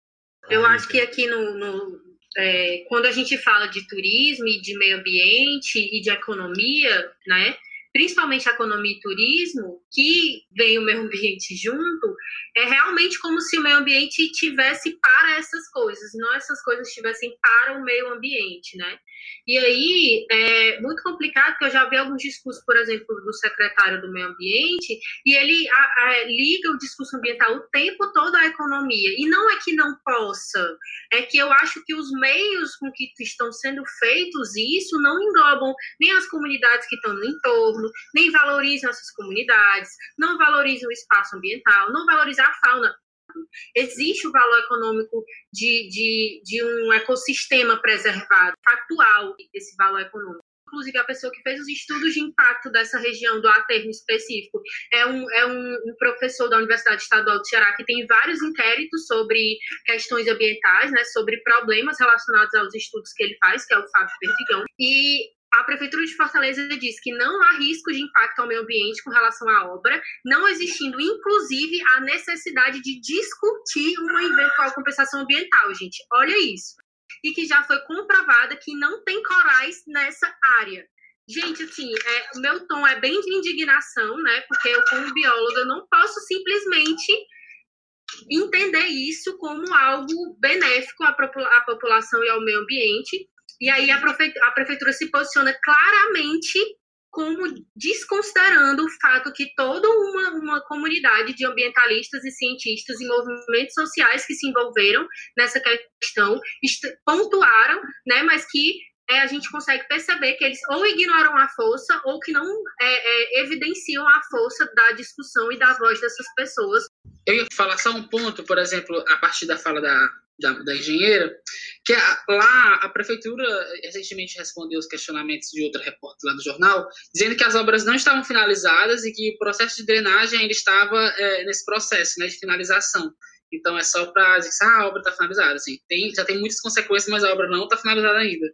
Eu acho que aqui no, no é, quando a gente fala de turismo e de meio ambiente e de economia, né? Principalmente economia e turismo, que vem o meio ambiente junto, é realmente como se o meio ambiente tivesse para essas coisas, não essas coisas estivessem para o meio ambiente, né? E aí, é muito complicado, porque eu já vi alguns discursos, por exemplo, do secretário do meio ambiente, e ele a, a, liga o discurso ambiental o tempo todo à economia. E não é que não possa, é que eu acho que os meios com que estão sendo feitos isso não englobam nem as comunidades que estão no entorno, nem valorizam essas comunidades, não valorizam o espaço ambiental, não valorizam a fauna. Existe o valor econômico de, de, de um ecossistema preservado, factual desse valor econômico. Inclusive, a pessoa que fez os estudos de impacto dessa região do aterro específico é um, é um, um professor da Universidade Estadual do Ceará que tem vários inquéritos sobre questões ambientais, né, sobre problemas relacionados aos estudos que ele faz, que é o Fábio Perdigão. E a Prefeitura de Fortaleza diz que não há risco de impacto ao meio ambiente com relação à obra, não existindo, inclusive, a necessidade de discutir uma eventual compensação ambiental, gente. Olha isso. E que já foi comprovada que não tem corais nessa área. Gente, assim, é, o meu tom é bem de indignação, né? Porque eu, como bióloga, não posso simplesmente entender isso como algo benéfico à, à população e ao meio ambiente. E aí a prefeitura, a prefeitura se posiciona claramente como desconsiderando o fato que toda uma, uma comunidade de ambientalistas e cientistas e movimentos sociais que se envolveram nessa questão pontuaram, né, mas que é, a gente consegue perceber que eles ou ignoram a força ou que não é, é, evidenciam a força da discussão e da voz dessas pessoas. Eu ia falar só um ponto, por exemplo, a partir da fala da, da, da engenheira, que a, lá a prefeitura recentemente respondeu os questionamentos de outra repórter lá do jornal, dizendo que as obras não estavam finalizadas e que o processo de drenagem ainda estava é, nesse processo, né, de finalização. Então é só para dizer que ah, a obra está finalizada. Assim, tem, já tem muitas consequências, mas a obra não está finalizada ainda.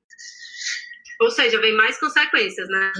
Ou seja, vem mais consequências, né?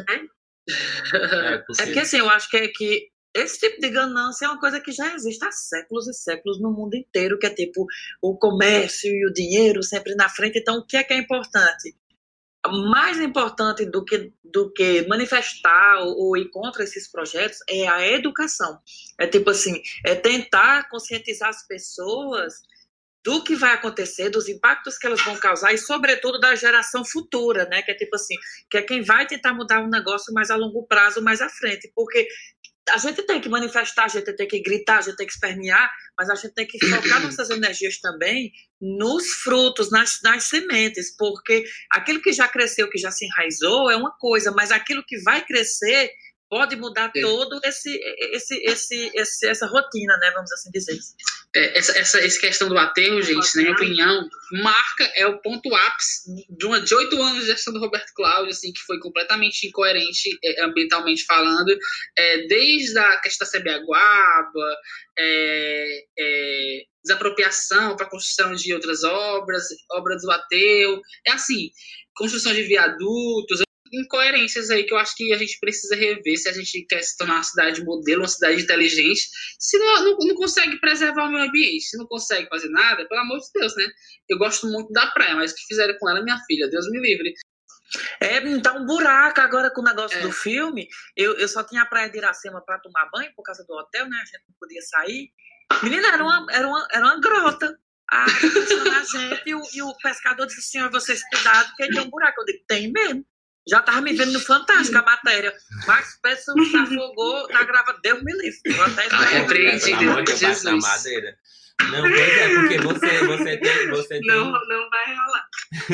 É, é porque assim, eu acho que é que esse tipo de ganância é uma coisa que já existe há séculos e séculos no mundo inteiro, que é tipo o comércio e o dinheiro sempre na frente. Então, o que é que é importante? Mais importante do que, do que manifestar ou, ou ir contra esses projetos é a educação. É tipo assim, é tentar conscientizar as pessoas do que vai acontecer, dos impactos que elas vão causar e, sobretudo, da geração futura, né? Que é tipo assim, que é quem vai tentar mudar um negócio mais a longo prazo, mais à frente. Porque a gente tem que manifestar, a gente tem que gritar, a gente tem que espernear, mas a gente tem que focar nossas energias também nos frutos, nas, nas sementes, porque aquilo que já cresceu, que já se enraizou é uma coisa, mas aquilo que vai crescer pode mudar é. todo esse, esse, esse, esse, essa rotina, né, vamos assim dizer. É, essa, essa, essa questão do aterro, gente, na minha opinião, marca, é o ponto ápice de, uma, de oito anos de gestão do Roberto Cláudio, assim, que foi completamente incoerente é, ambientalmente falando, é, desde a questão da Cebiaguaba, é, é, desapropriação para construção de outras obras, obras do aterro, é assim, construção de viadutos, incoerências aí que eu acho que a gente precisa rever se a gente quer se tornar uma cidade modelo, uma cidade inteligente, se não, não, não consegue preservar o meio ambiente, se não consegue fazer nada, pelo amor de Deus, né? Eu gosto muito da praia, mas o que fizeram com ela, minha filha, Deus me livre. É, tá um buraco agora com o negócio é. do filme. Eu, eu só tinha a praia de Iracema para tomar banho por causa do hotel, né? A gente não podia sair. Menina, era uma, era uma, era uma grota. A água puxando a gente e o, e o pescador disse, senhor, vocês cuidado, que tem um buraco. Eu digo, tem mesmo. Já tava me vendo no Fantástico a matéria. Mas Peça se afogou na grava, Deus me livre. Vou até ah, é triste, Deus Jesus. Madeira. Não, pois é, porque você, você tem... Você tem... Não, não vai rolar.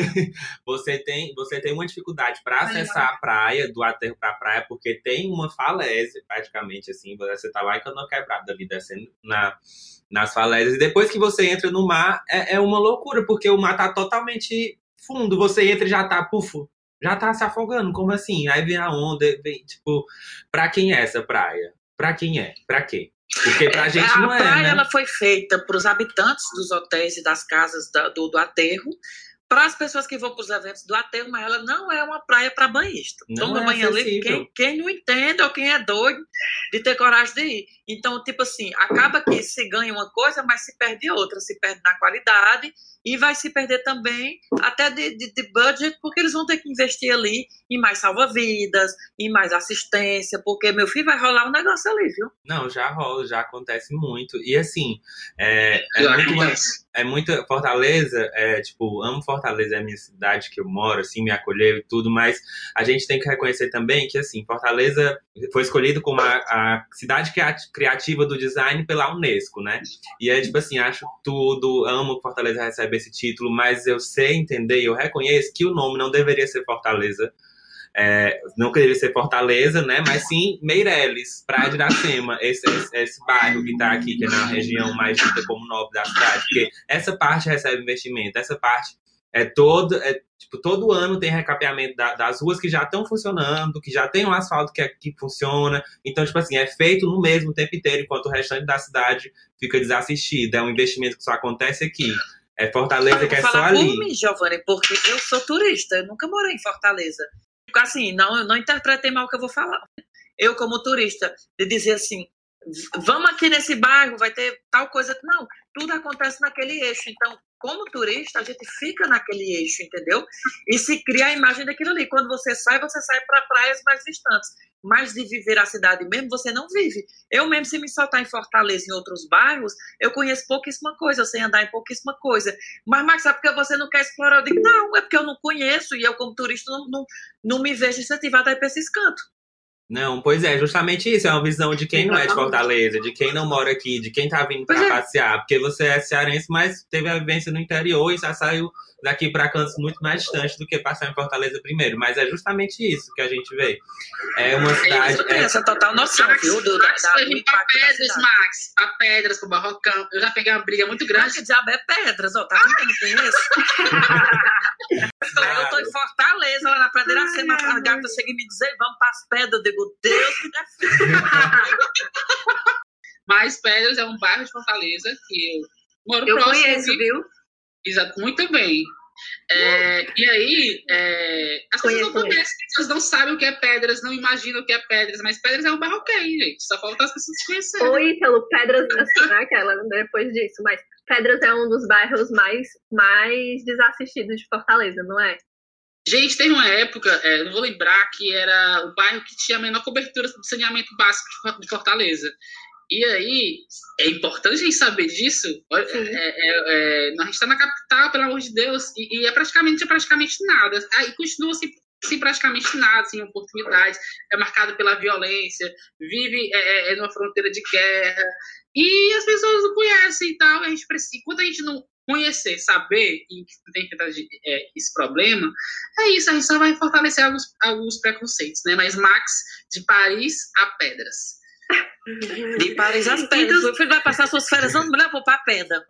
você, tem, você tem uma dificuldade para acessar a praia, do aterro para a praia, porque tem uma falésia, praticamente, assim. Você tá lá em Canoa Quebrada, ali, descendo na, nas falésias. E depois que você entra no mar, é, é uma loucura, porque o mar tá totalmente fundo. Você entra e já tá, pufo. Já tá se afogando, como assim? Aí vem a onda, vem, tipo, pra quem é essa praia? Pra quem é? Pra quê? Porque pra é, gente a não é, praia, né? Ela foi feita pros habitantes dos hotéis e das casas da, do, do aterro, para as pessoas que vão para os eventos do aterro, mas ela não é uma praia para banhista. Não Toma é banho ali quem, quem não entende ou quem é doido de ter coragem de ir. Então, tipo assim, acaba que se ganha uma coisa, mas se perde outra. Se perde na qualidade e vai se perder também até de, de, de budget, porque eles vão ter que investir ali em mais salva-vidas, em mais assistência, porque, meu filho, vai rolar um negócio ali, viu? Não, já rola, já acontece muito. E assim, é, é muito... Uma... É muito, Fortaleza, é, tipo, amo Fortaleza, é a minha cidade que eu moro, assim, me acolheu e tudo, mas a gente tem que reconhecer também que, assim, Fortaleza foi escolhido como a, a cidade criativa do design pela Unesco, né? E é, tipo assim, acho tudo, amo que Fortaleza recebe esse título, mas eu sei entender, eu reconheço que o nome não deveria ser Fortaleza, É, não deveria ser Fortaleza, né? Mas sim Meireles, Praia de Iracema, esse, esse, esse bairro que tá aqui, que é na região mais dita como nobre da cidade, porque essa parte recebe investimento, essa parte é todo, é, tipo, todo ano tem recapeamento da, das ruas que já estão funcionando, que já tem um asfalto que, é, que funciona, então, tipo assim, é feito no mesmo tempo inteiro, enquanto o restante da cidade fica desassistido, é um investimento que só acontece aqui. É Fortaleza que é só ali. Por mim, Giovanni, porque eu sou turista, eu nunca morei em Fortaleza. Assim, não, não interpretei mal o que eu vou falar. Eu, como turista, de dizer assim, vamos aqui nesse bairro, vai ter tal coisa. Não, tudo acontece naquele eixo. Então, como turista, a gente fica naquele eixo, entendeu? E se cria a imagem daquilo ali. Quando você sai, você sai para praias mais distantes. Mas de viver a cidade mesmo, você não vive. Eu mesmo, se me soltar em Fortaleza, em outros bairros, eu conheço pouquíssima coisa, eu sei andar em pouquíssima coisa. Mas, Max, é porque você não quer explorar? Eu digo, não, é porque eu não conheço e eu, como turista, não, não, não me vejo incentivada a ir para esses cantos. Não, pois é, justamente isso. É uma visão de quem não é de Fortaleza, de quem não mora aqui, de quem tá vindo pra Pois é. passear. Porque você é cearense, mas teve a vivência no interior e já saiu daqui pra cantos muito mais distantes do que passar em Fortaleza primeiro. Mas é justamente isso que a gente vê. É uma cidade. Eu tenho É, essa total noção, Max, viu? Do, da, Max da, foi do vir pra impacto da Pedras, cidade. Max. Pra Pedras, pro Barrocão. Eu já peguei uma briga muito Mas grande. que diabo é Pedras? Ó, tá vendo que eu não conheço? Eu tô em Fortaleza, lá na Praia de Iracema, a gata chega e me diz, vamos pras pedras. Eu digo, Deus me defenda. Mas Pedras é um bairro de Fortaleza que eu moro Eu próximo. conheço, de- viu? Exato, muito bem. É, e aí, é, as pessoas não Conheço conhecem, as pessoas não sabem o que é Pedras, não imaginam o que é Pedras, mas Pedras é um bairro ok, gente. Só falta as pessoas conhecerem. Oi, Ítalo, Pedras, assim, né, aquela, depois disso, mas Pedras é um dos bairros mais, mais desassistidos de Fortaleza, não é? Gente, teve uma época, é, não vou lembrar, que era o bairro que tinha a menor cobertura de saneamento básico de Fortaleza. E aí, é importante a gente saber disso. Olha, é, é, é, a gente está na capital, pelo amor de Deus, e, e é praticamente, é praticamente nada. Aí continua sem, sem praticamente nada, sem oportunidades, é marcado pela violência, vive é, é, numa fronteira de guerra, e as pessoas não conhecem e tal. A gente precisa, enquanto a gente não conhecer, saber e tem que enfrentar é, esse problema, é isso, a gente só vai fortalecer alguns, alguns preconceitos, né? Mas Max, de Paris a Pedras. De Paris às pedras. Meu filho vai passar suas férias, não me levou pra pedra.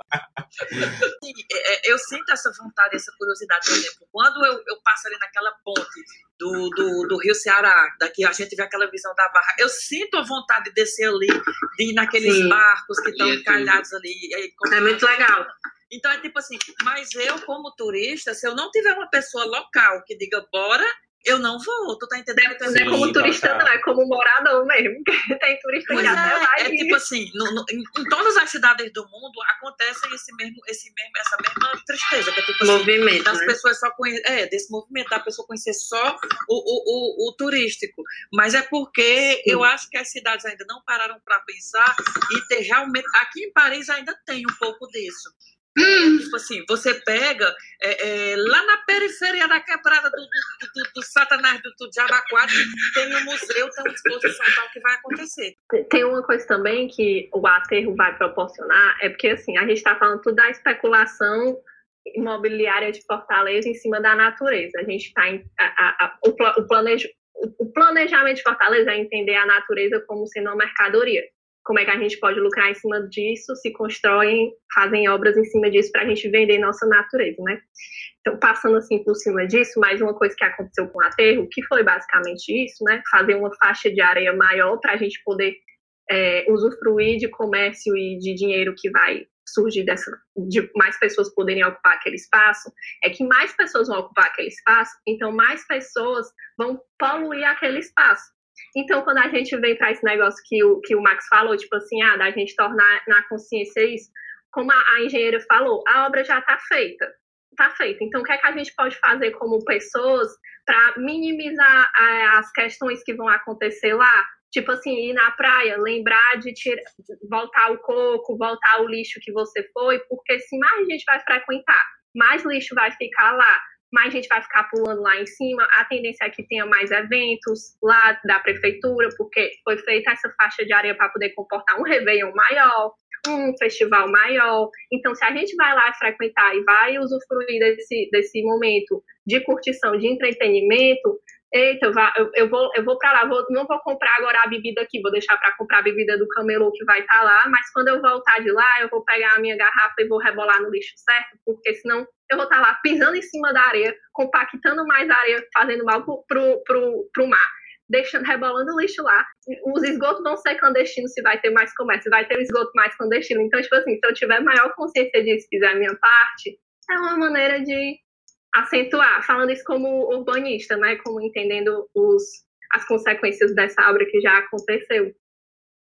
Sim, é, eu sinto essa vontade, essa curiosidade, por exemplo, quando eu, eu passo ali naquela ponte do, do, do Rio Ceará, daqui a gente vê aquela visão da barra, eu sinto a vontade de descer ali, de ir naqueles Sim. barcos que estão É encalhados ali. aí, como- É muito legal. Então é tipo assim, mas eu como turista, se eu não tiver uma pessoa local que diga bora, eu não vou, tu tá entendendo? Então, Não é Sim, como turista, total. não, é como morador mesmo. Tem turista Pois que até é, vai. é tipo assim, no, no, em, em todas as cidades do mundo acontece esse mesmo, esse mesmo, essa mesma tristeza, que é tipo assim, Movimento, das né? pessoas só conhecer, é, desse movimento, da pessoa conhecer só o, o, o, o turístico. Mas é porque eu acho que as cidades ainda não pararam para pensar e ter realmente. Aqui em Paris ainda tem um pouco disso. É, tipo assim, você pega é, é, lá na periferia da quebrada do, do, do, do Satanás do, do Jabaquara, tem um museu, tem uma exposição tal que vai acontecer. Tem uma coisa também que o aterro vai proporcionar, é porque assim, a gente está falando tudo da especulação imobiliária de Fortaleza em cima da natureza. A gente está em a, a, a, o, pla- o, planejo, o, o planejamento de Fortaleza é entender a natureza como sendo uma mercadoria. Como é que a gente pode lucrar em cima disso, se constroem, fazem obras em cima disso para a gente vender nossa natureza, né? Então, passando assim por cima disso, mais uma coisa que aconteceu com o aterro, que foi basicamente isso, né? Fazer uma faixa de areia maior para a gente poder é, usufruir de comércio e de dinheiro que vai surgir dessa, de mais pessoas poderem ocupar aquele espaço, é que mais pessoas vão ocupar aquele espaço, então mais pessoas vão poluir aquele espaço. Então, quando a gente vem para esse negócio que o, que o Max falou, tipo assim, ah, da gente tornar na consciência isso, como a, a engenheira falou, a obra já está feita, está feita. Então, o que é que a gente pode fazer como pessoas para minimizar a, as questões que vão acontecer lá? Tipo assim, ir na praia, lembrar de tirar, voltar o coco, voltar o lixo que você foi, porque se mais gente vai frequentar, mais lixo vai ficar lá, mais gente vai ficar pulando lá em cima, a tendência é que tenha mais eventos lá da prefeitura, porque foi feita essa faixa de areia para poder comportar um réveillon maior, um festival maior. Então, se a gente vai lá frequentar e vai usufruir desse, desse momento de curtição, de entretenimento, eita, eu, vá, eu, eu vou, eu vou para lá, vou, não vou comprar agora a bebida aqui, vou deixar para comprar a bebida do camelô que vai estar lá, mas quando eu voltar de lá, eu vou pegar a minha garrafa e vou rebolar no lixo certo, porque senão eu vou estar lá pisando em cima da areia, compactando mais areia, fazendo mal pro, pro, pro, pro mar, deixando, rebolando o lixo lá. Os esgotos vão ser clandestinos se vai ter mais comércio, vai ter o esgoto mais clandestino. Então, tipo assim, se eu tiver maior consciência disso, fizer a minha parte, é uma maneira de acentuar, falando isso como urbanista, né, como entendendo os, as consequências dessa obra que já aconteceu.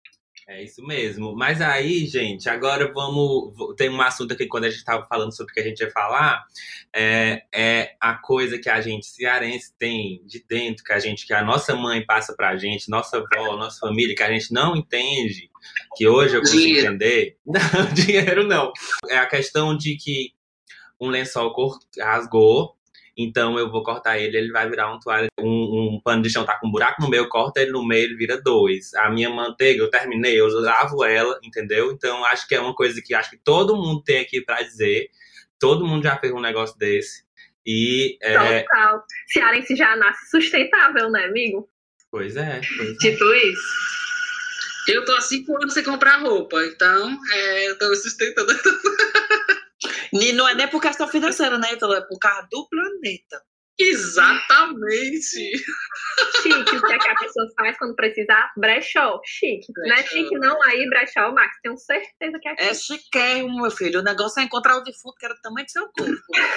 É isso mesmo. Mas aí, gente, agora vamos. Tem um assunto aqui quando a gente estava falando sobre o que a gente ia falar. É, é a coisa que a gente cearense tem de dentro, que a gente, que a nossa mãe passa pra gente, nossa avó, nossa família, que a gente não entende, que hoje eu consigo Dinheiro. entender. Não, dinheiro não. É a questão de que um lençol cor- rasgou. Então eu vou cortar ele, ele vai virar um toalha, um, um pano de chão tá com um buraco no meio, eu corto ele no meio, ele vira dois. A minha manteiga, eu terminei, eu lavo ela, entendeu? Então acho que é uma coisa que acho que todo mundo tem aqui pra dizer. Todo mundo já fez um negócio desse. E é, Total. Cearense já nasce sustentável, né, amigo? pois é, pois é. Tipo isso. Eu tô há cinco anos sem comprar roupa, então é, eu tô me sustentando. E não é nem por questão financeira, né, Ítalo? É por causa do planeta. Exatamente. Chique, o que é que a pessoa faz quando precisar? Brechó. Chique. Não é Brechó. chique não aí, brechó, Max. Tenho certeza que é É chique. chiquérrimo, meu filho. O negócio é encontrar o defunto que era do tamanho do seu corpo.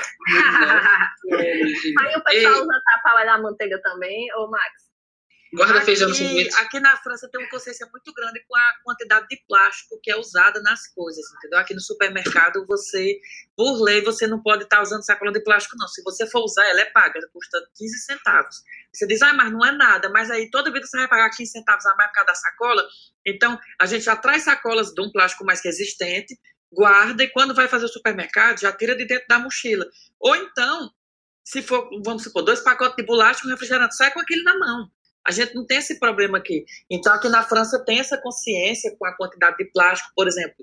Aí o pessoal usa tapaué da manteiga também, ô Max? Guarda feijão no Aqui, sorvete. aqui na França tem uma consciência muito grande com a quantidade de plástico que é usada nas coisas, entendeu? Aqui no supermercado, você, por lei, você não pode estar usando sacola de plástico, não. Se você for usar, ela é paga, ela custa quinze centavos. Você diz, ah, mas não é nada, mas aí toda vida você vai pagar quinze centavos a mais por causa da sacola. Então, a gente já traz sacolas de um plástico mais resistente, guarda, e quando vai fazer o supermercado, já tira de dentro da mochila. Ou então, se for, vamos supor, dois pacotes de bolacha, um refrigerante, sai com aquele na mão. A gente não tem esse problema aqui. Então, aqui na França tem essa consciência com a quantidade de plástico, por exemplo.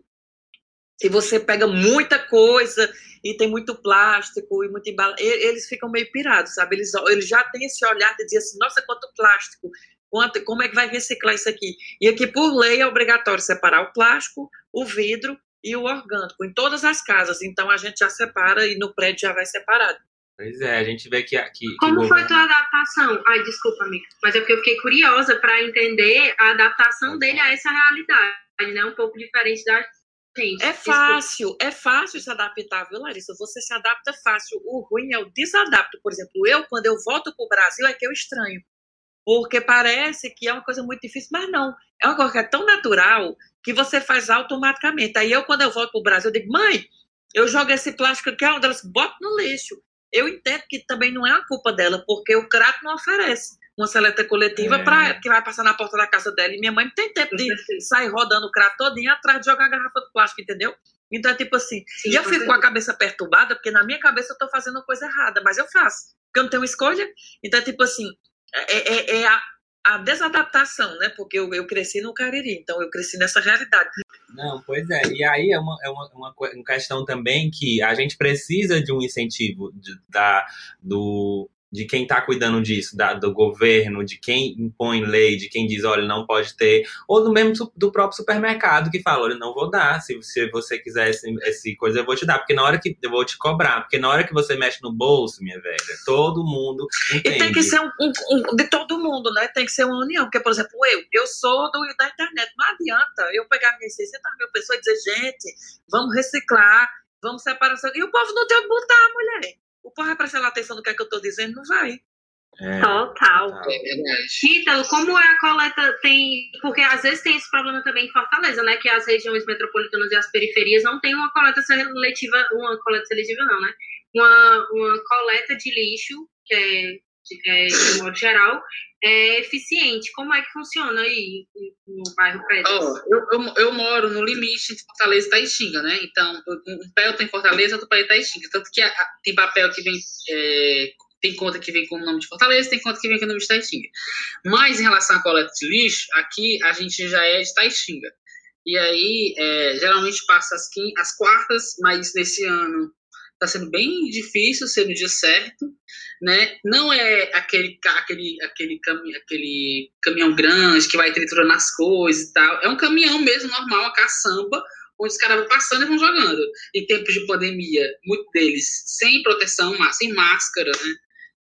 Se você pega muita coisa e tem muito plástico e muita embala... eles ficam meio pirados, sabe? Eles, eles já têm esse olhar de dizer assim, nossa, quanto plástico, quanto, como é que vai reciclar isso aqui? E aqui, por lei, é obrigatório separar o plástico, o vidro e o orgânico, em todas as casas. Então, a gente já separa e no prédio já vai separado. Pois é, a gente vê que. que, que Como o foi governo- tua adaptação? Ai, desculpa, amiga. Mas é porque eu fiquei curiosa para entender a adaptação dele a essa realidade, né? Um pouco diferente da gente. É Desculpa. fácil, é fácil se adaptar, viu, Larissa? Você se adapta fácil. O ruim é o desadapto. Por exemplo, eu, quando eu volto para o Brasil, é que eu estranho. Porque parece que é uma coisa muito difícil, mas não. É uma coisa que é tão natural que você faz automaticamente. Aí eu, quando eu volto para o Brasil, eu digo, mãe, eu jogo esse plástico aqui, onde elas botam no lixo. Eu entendo que também não é a culpa dela, porque o Crato não oferece uma seleta coletiva É. pra, que vai passar na porta da casa dela. E minha mãe não tem tempo de sair rodando o Crato todinho atrás de jogar a garrafa de plástico, entendeu? Então é tipo assim, Sim, e eu com fico com a certeza. cabeça perturbada, porque na minha cabeça eu tô fazendo uma coisa errada, mas eu faço, porque eu não tenho escolha. Então é tipo assim, é, é, é a, a desadaptação, né? Porque eu, eu cresci no Cariri, então eu cresci nessa realidade. Não, pois é. E aí é uma, é uma, uma, co- uma questão também que a gente precisa de um incentivo de, da, do, de quem está cuidando disso, da, do governo, de quem impõe lei, de quem diz, olha, não pode ter, ou do mesmo su- do próprio supermercado que fala, olha, não vou dar, se, se você quiser esse, esse coisa, eu vou te dar, porque na hora que eu vou te cobrar, porque na hora que você mexe no bolso, minha velha, todo mundo E entende. tem que ser um, um- um- de todo mundo, né? Tem que ser uma união. Porque, por exemplo, eu, eu sou do, da internet. Não adianta eu pegar minhas seiscentas mil pessoas e dizer, gente, vamos reciclar, vamos separar. E o povo não tem onde botar, mulher. O povo vai prestar atenção no que é que eu estou dizendo? Não vai. É, Total. total. É verdade. Ítalo, como é a coleta tem... Porque às vezes tem esse problema também em Fortaleza, né? Que as regiões metropolitanas e as periferias não têm uma coleta seletiva... Uma coleta seletiva não, né? Uma, uma coleta de lixo, que é, de, é, de modo geral, é eficiente. Como é que funciona aí no bairro Pedras? Ó, eu, eu, eu moro no limite entre Fortaleza e Taitinga, né? Então, um pé eu tô em Fortaleza, outro pé em Taitinga. Tanto que a- a- tem papel que vem... é, tem conta que vem com o nome de Fortaleza, tem conta que vem com o nome de Taitinga. Mas em relação à coleta de lixo, aqui a gente já é de Taitinga. E aí, é, geralmente passa as, quin- as quartas, mas nesse ano está sendo bem difícil ser no dia certo, né? Não é aquele, ca- aquele, aquele, cami- aquele caminhão grande que vai triturando as coisas e tal. É um caminhão mesmo, normal, a caçamba, onde os caras vão passando e vão jogando. Em tempos de pandemia, muitos deles sem proteção, mas sem máscara, né?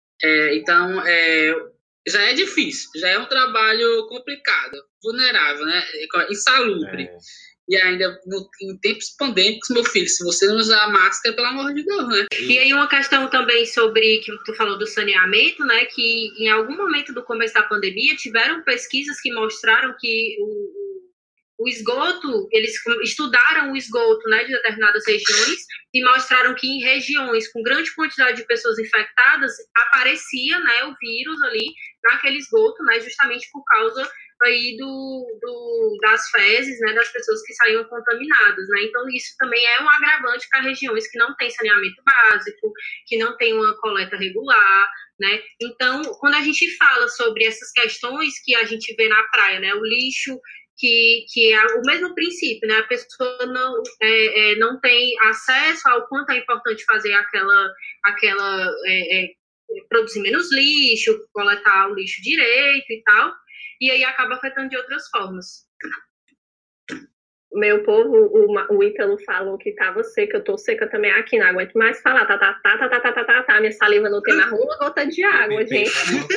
É, então, é, já é difícil, já é um trabalho complicado, vulnerável, né? Insalubre. É. E ainda no, em tempos pandêmicos, meu filho, se você não usar máscara, pelo amor de Deus, né? E aí uma questão também sobre, que tu falou do saneamento, né, que em algum momento do começo da pandemia tiveram pesquisas que mostraram que o, o esgoto, eles estudaram o esgoto, né, de determinadas regiões e mostraram que em regiões com grande quantidade de pessoas infectadas aparecia, né, o vírus ali naquele esgoto, né, justamente por causa aí do, do, das fezes, né, das pessoas que saíam contaminadas, né, então isso também é um agravante para regiões que não têm saneamento básico, que não tem uma coleta regular, né, então quando a gente fala sobre essas questões que a gente vê na praia, né, o lixo, que, que é o mesmo princípio, né, a pessoa não, é, é, não tem acesso ao quanto é importante fazer aquela, aquela é, é, produzir menos lixo, coletar o lixo direito e tal, e aí acaba afetando de outras formas. Meu povo, o, o Ítalo falou que tava seca, eu tô seca também aqui, não aguento mais falar, tá, tá, tá, tá, tá, tá, tá, tá, tá. Minha saliva não tem mais uma gota de água, gente.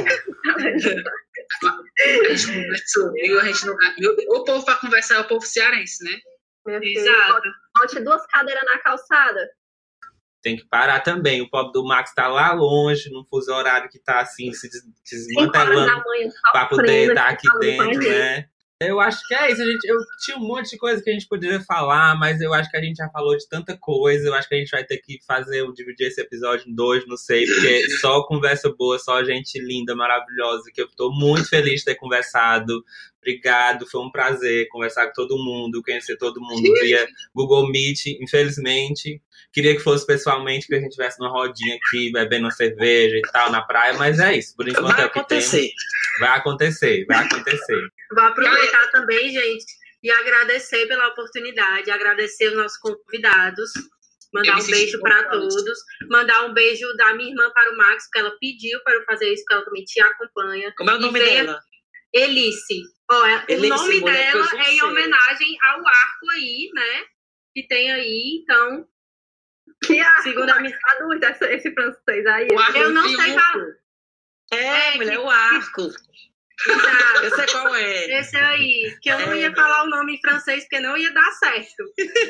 A gente conversou, viu? A gente não... O povo pra conversar é o povo cearense, né? Exato. Bote duas cadeiras na calçada. Tem que parar também. O pobre do Max tá lá longe, num fuso horário que tá assim, se desmantelando pra poder estar aqui dentro, né? Eu acho que é isso, a gente, eu tinha um monte de coisa que a gente poderia falar, mas eu acho que a gente já falou de tanta coisa, eu acho que a gente vai ter que fazer, dividir esse episódio em dois, não sei, porque só conversa boa, só gente linda, maravilhosa, que eu tô muito feliz de ter conversado. Obrigado, foi um prazer conversar com todo mundo, conhecer todo mundo via Google Meet, infelizmente. Queria que fosse pessoalmente, que a gente estivesse numa rodinha aqui, bebendo uma cerveja e tal, na praia, mas é isso, por enquanto vai é o que acontecer. temos. Vai acontecer, vai acontecer. Vou aproveitar também, gente, e agradecer pela oportunidade, agradecer os nossos convidados, mandar um beijo para todos, mandar um beijo da minha irmã para o Max, porque ela pediu para eu fazer isso, porque ela também te acompanha. Como é o nome venha... dela? Elice. Ó, Elice, o nome mulher, dela pois é em sei. homenagem ao arco aí, né? Que tem aí, então. Que arco, segundo a minha adulta, esse, esse francês aí. Eu não sei falar. É, É, mulher, que- o arco. Exato. Eu sei qual é. Esse aí, que eu não É. ia falar o nome em francês, porque não ia dar certo.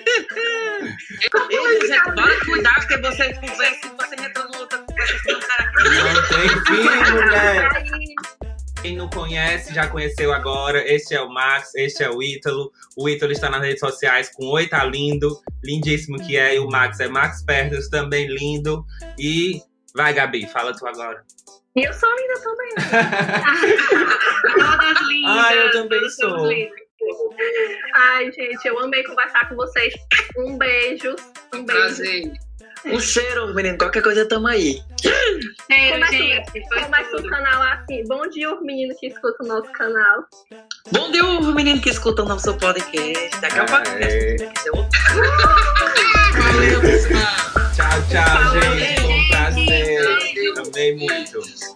Ei, gente, bora cuidar, porque você conversa e você entra no outra conversa com o cara. Não tem fim, mulher. Aí, Quem não conhece, já conheceu agora. Este é o Max, este é o Ítalo. O Ítalo está nas redes sociais com Oi Tá Lindo, lindíssimo que é. E o Max é Max Perdas, também lindo. E vai, Gabi, fala tu agora. e eu sou linda também. Todas lindas. Ah, eu também todas sou. somos lindas. Ai, gente, eu amei conversar com vocês. Um beijo. Um beijo. Prazer. Um cheiro, menino. Qualquer coisa, tamo aí. Cheiro, Começa, gente. Foi começa o tudo. canal assim. Bom dia, os meninos que escutam o nosso canal. Bom dia, o menino que escuta o nosso podcast. Daqui a pouco. Aê. Valeu, pessoal. Tchau, tchau, Falou, gente. Foi um prazer. gente. Amei muito.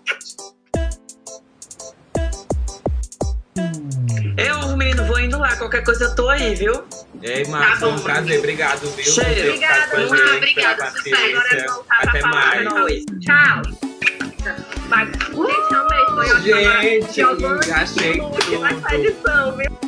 Eu, menino, vou indo lá. Qualquer coisa, eu tô aí, viu? Ei, Max, Tá foi um bom. prazer. Obrigado, viu? Cheiro. por ter ficado com a Obrigada, gente, obrigada, pela sucesso. paciência. Agora é voltar pra Até falar. mais. Nós. Tchau. Vai. Gente, amei. Foi ótimo. Agora, Gente, Giovanni, achei que vai tudo. pra edição, viu?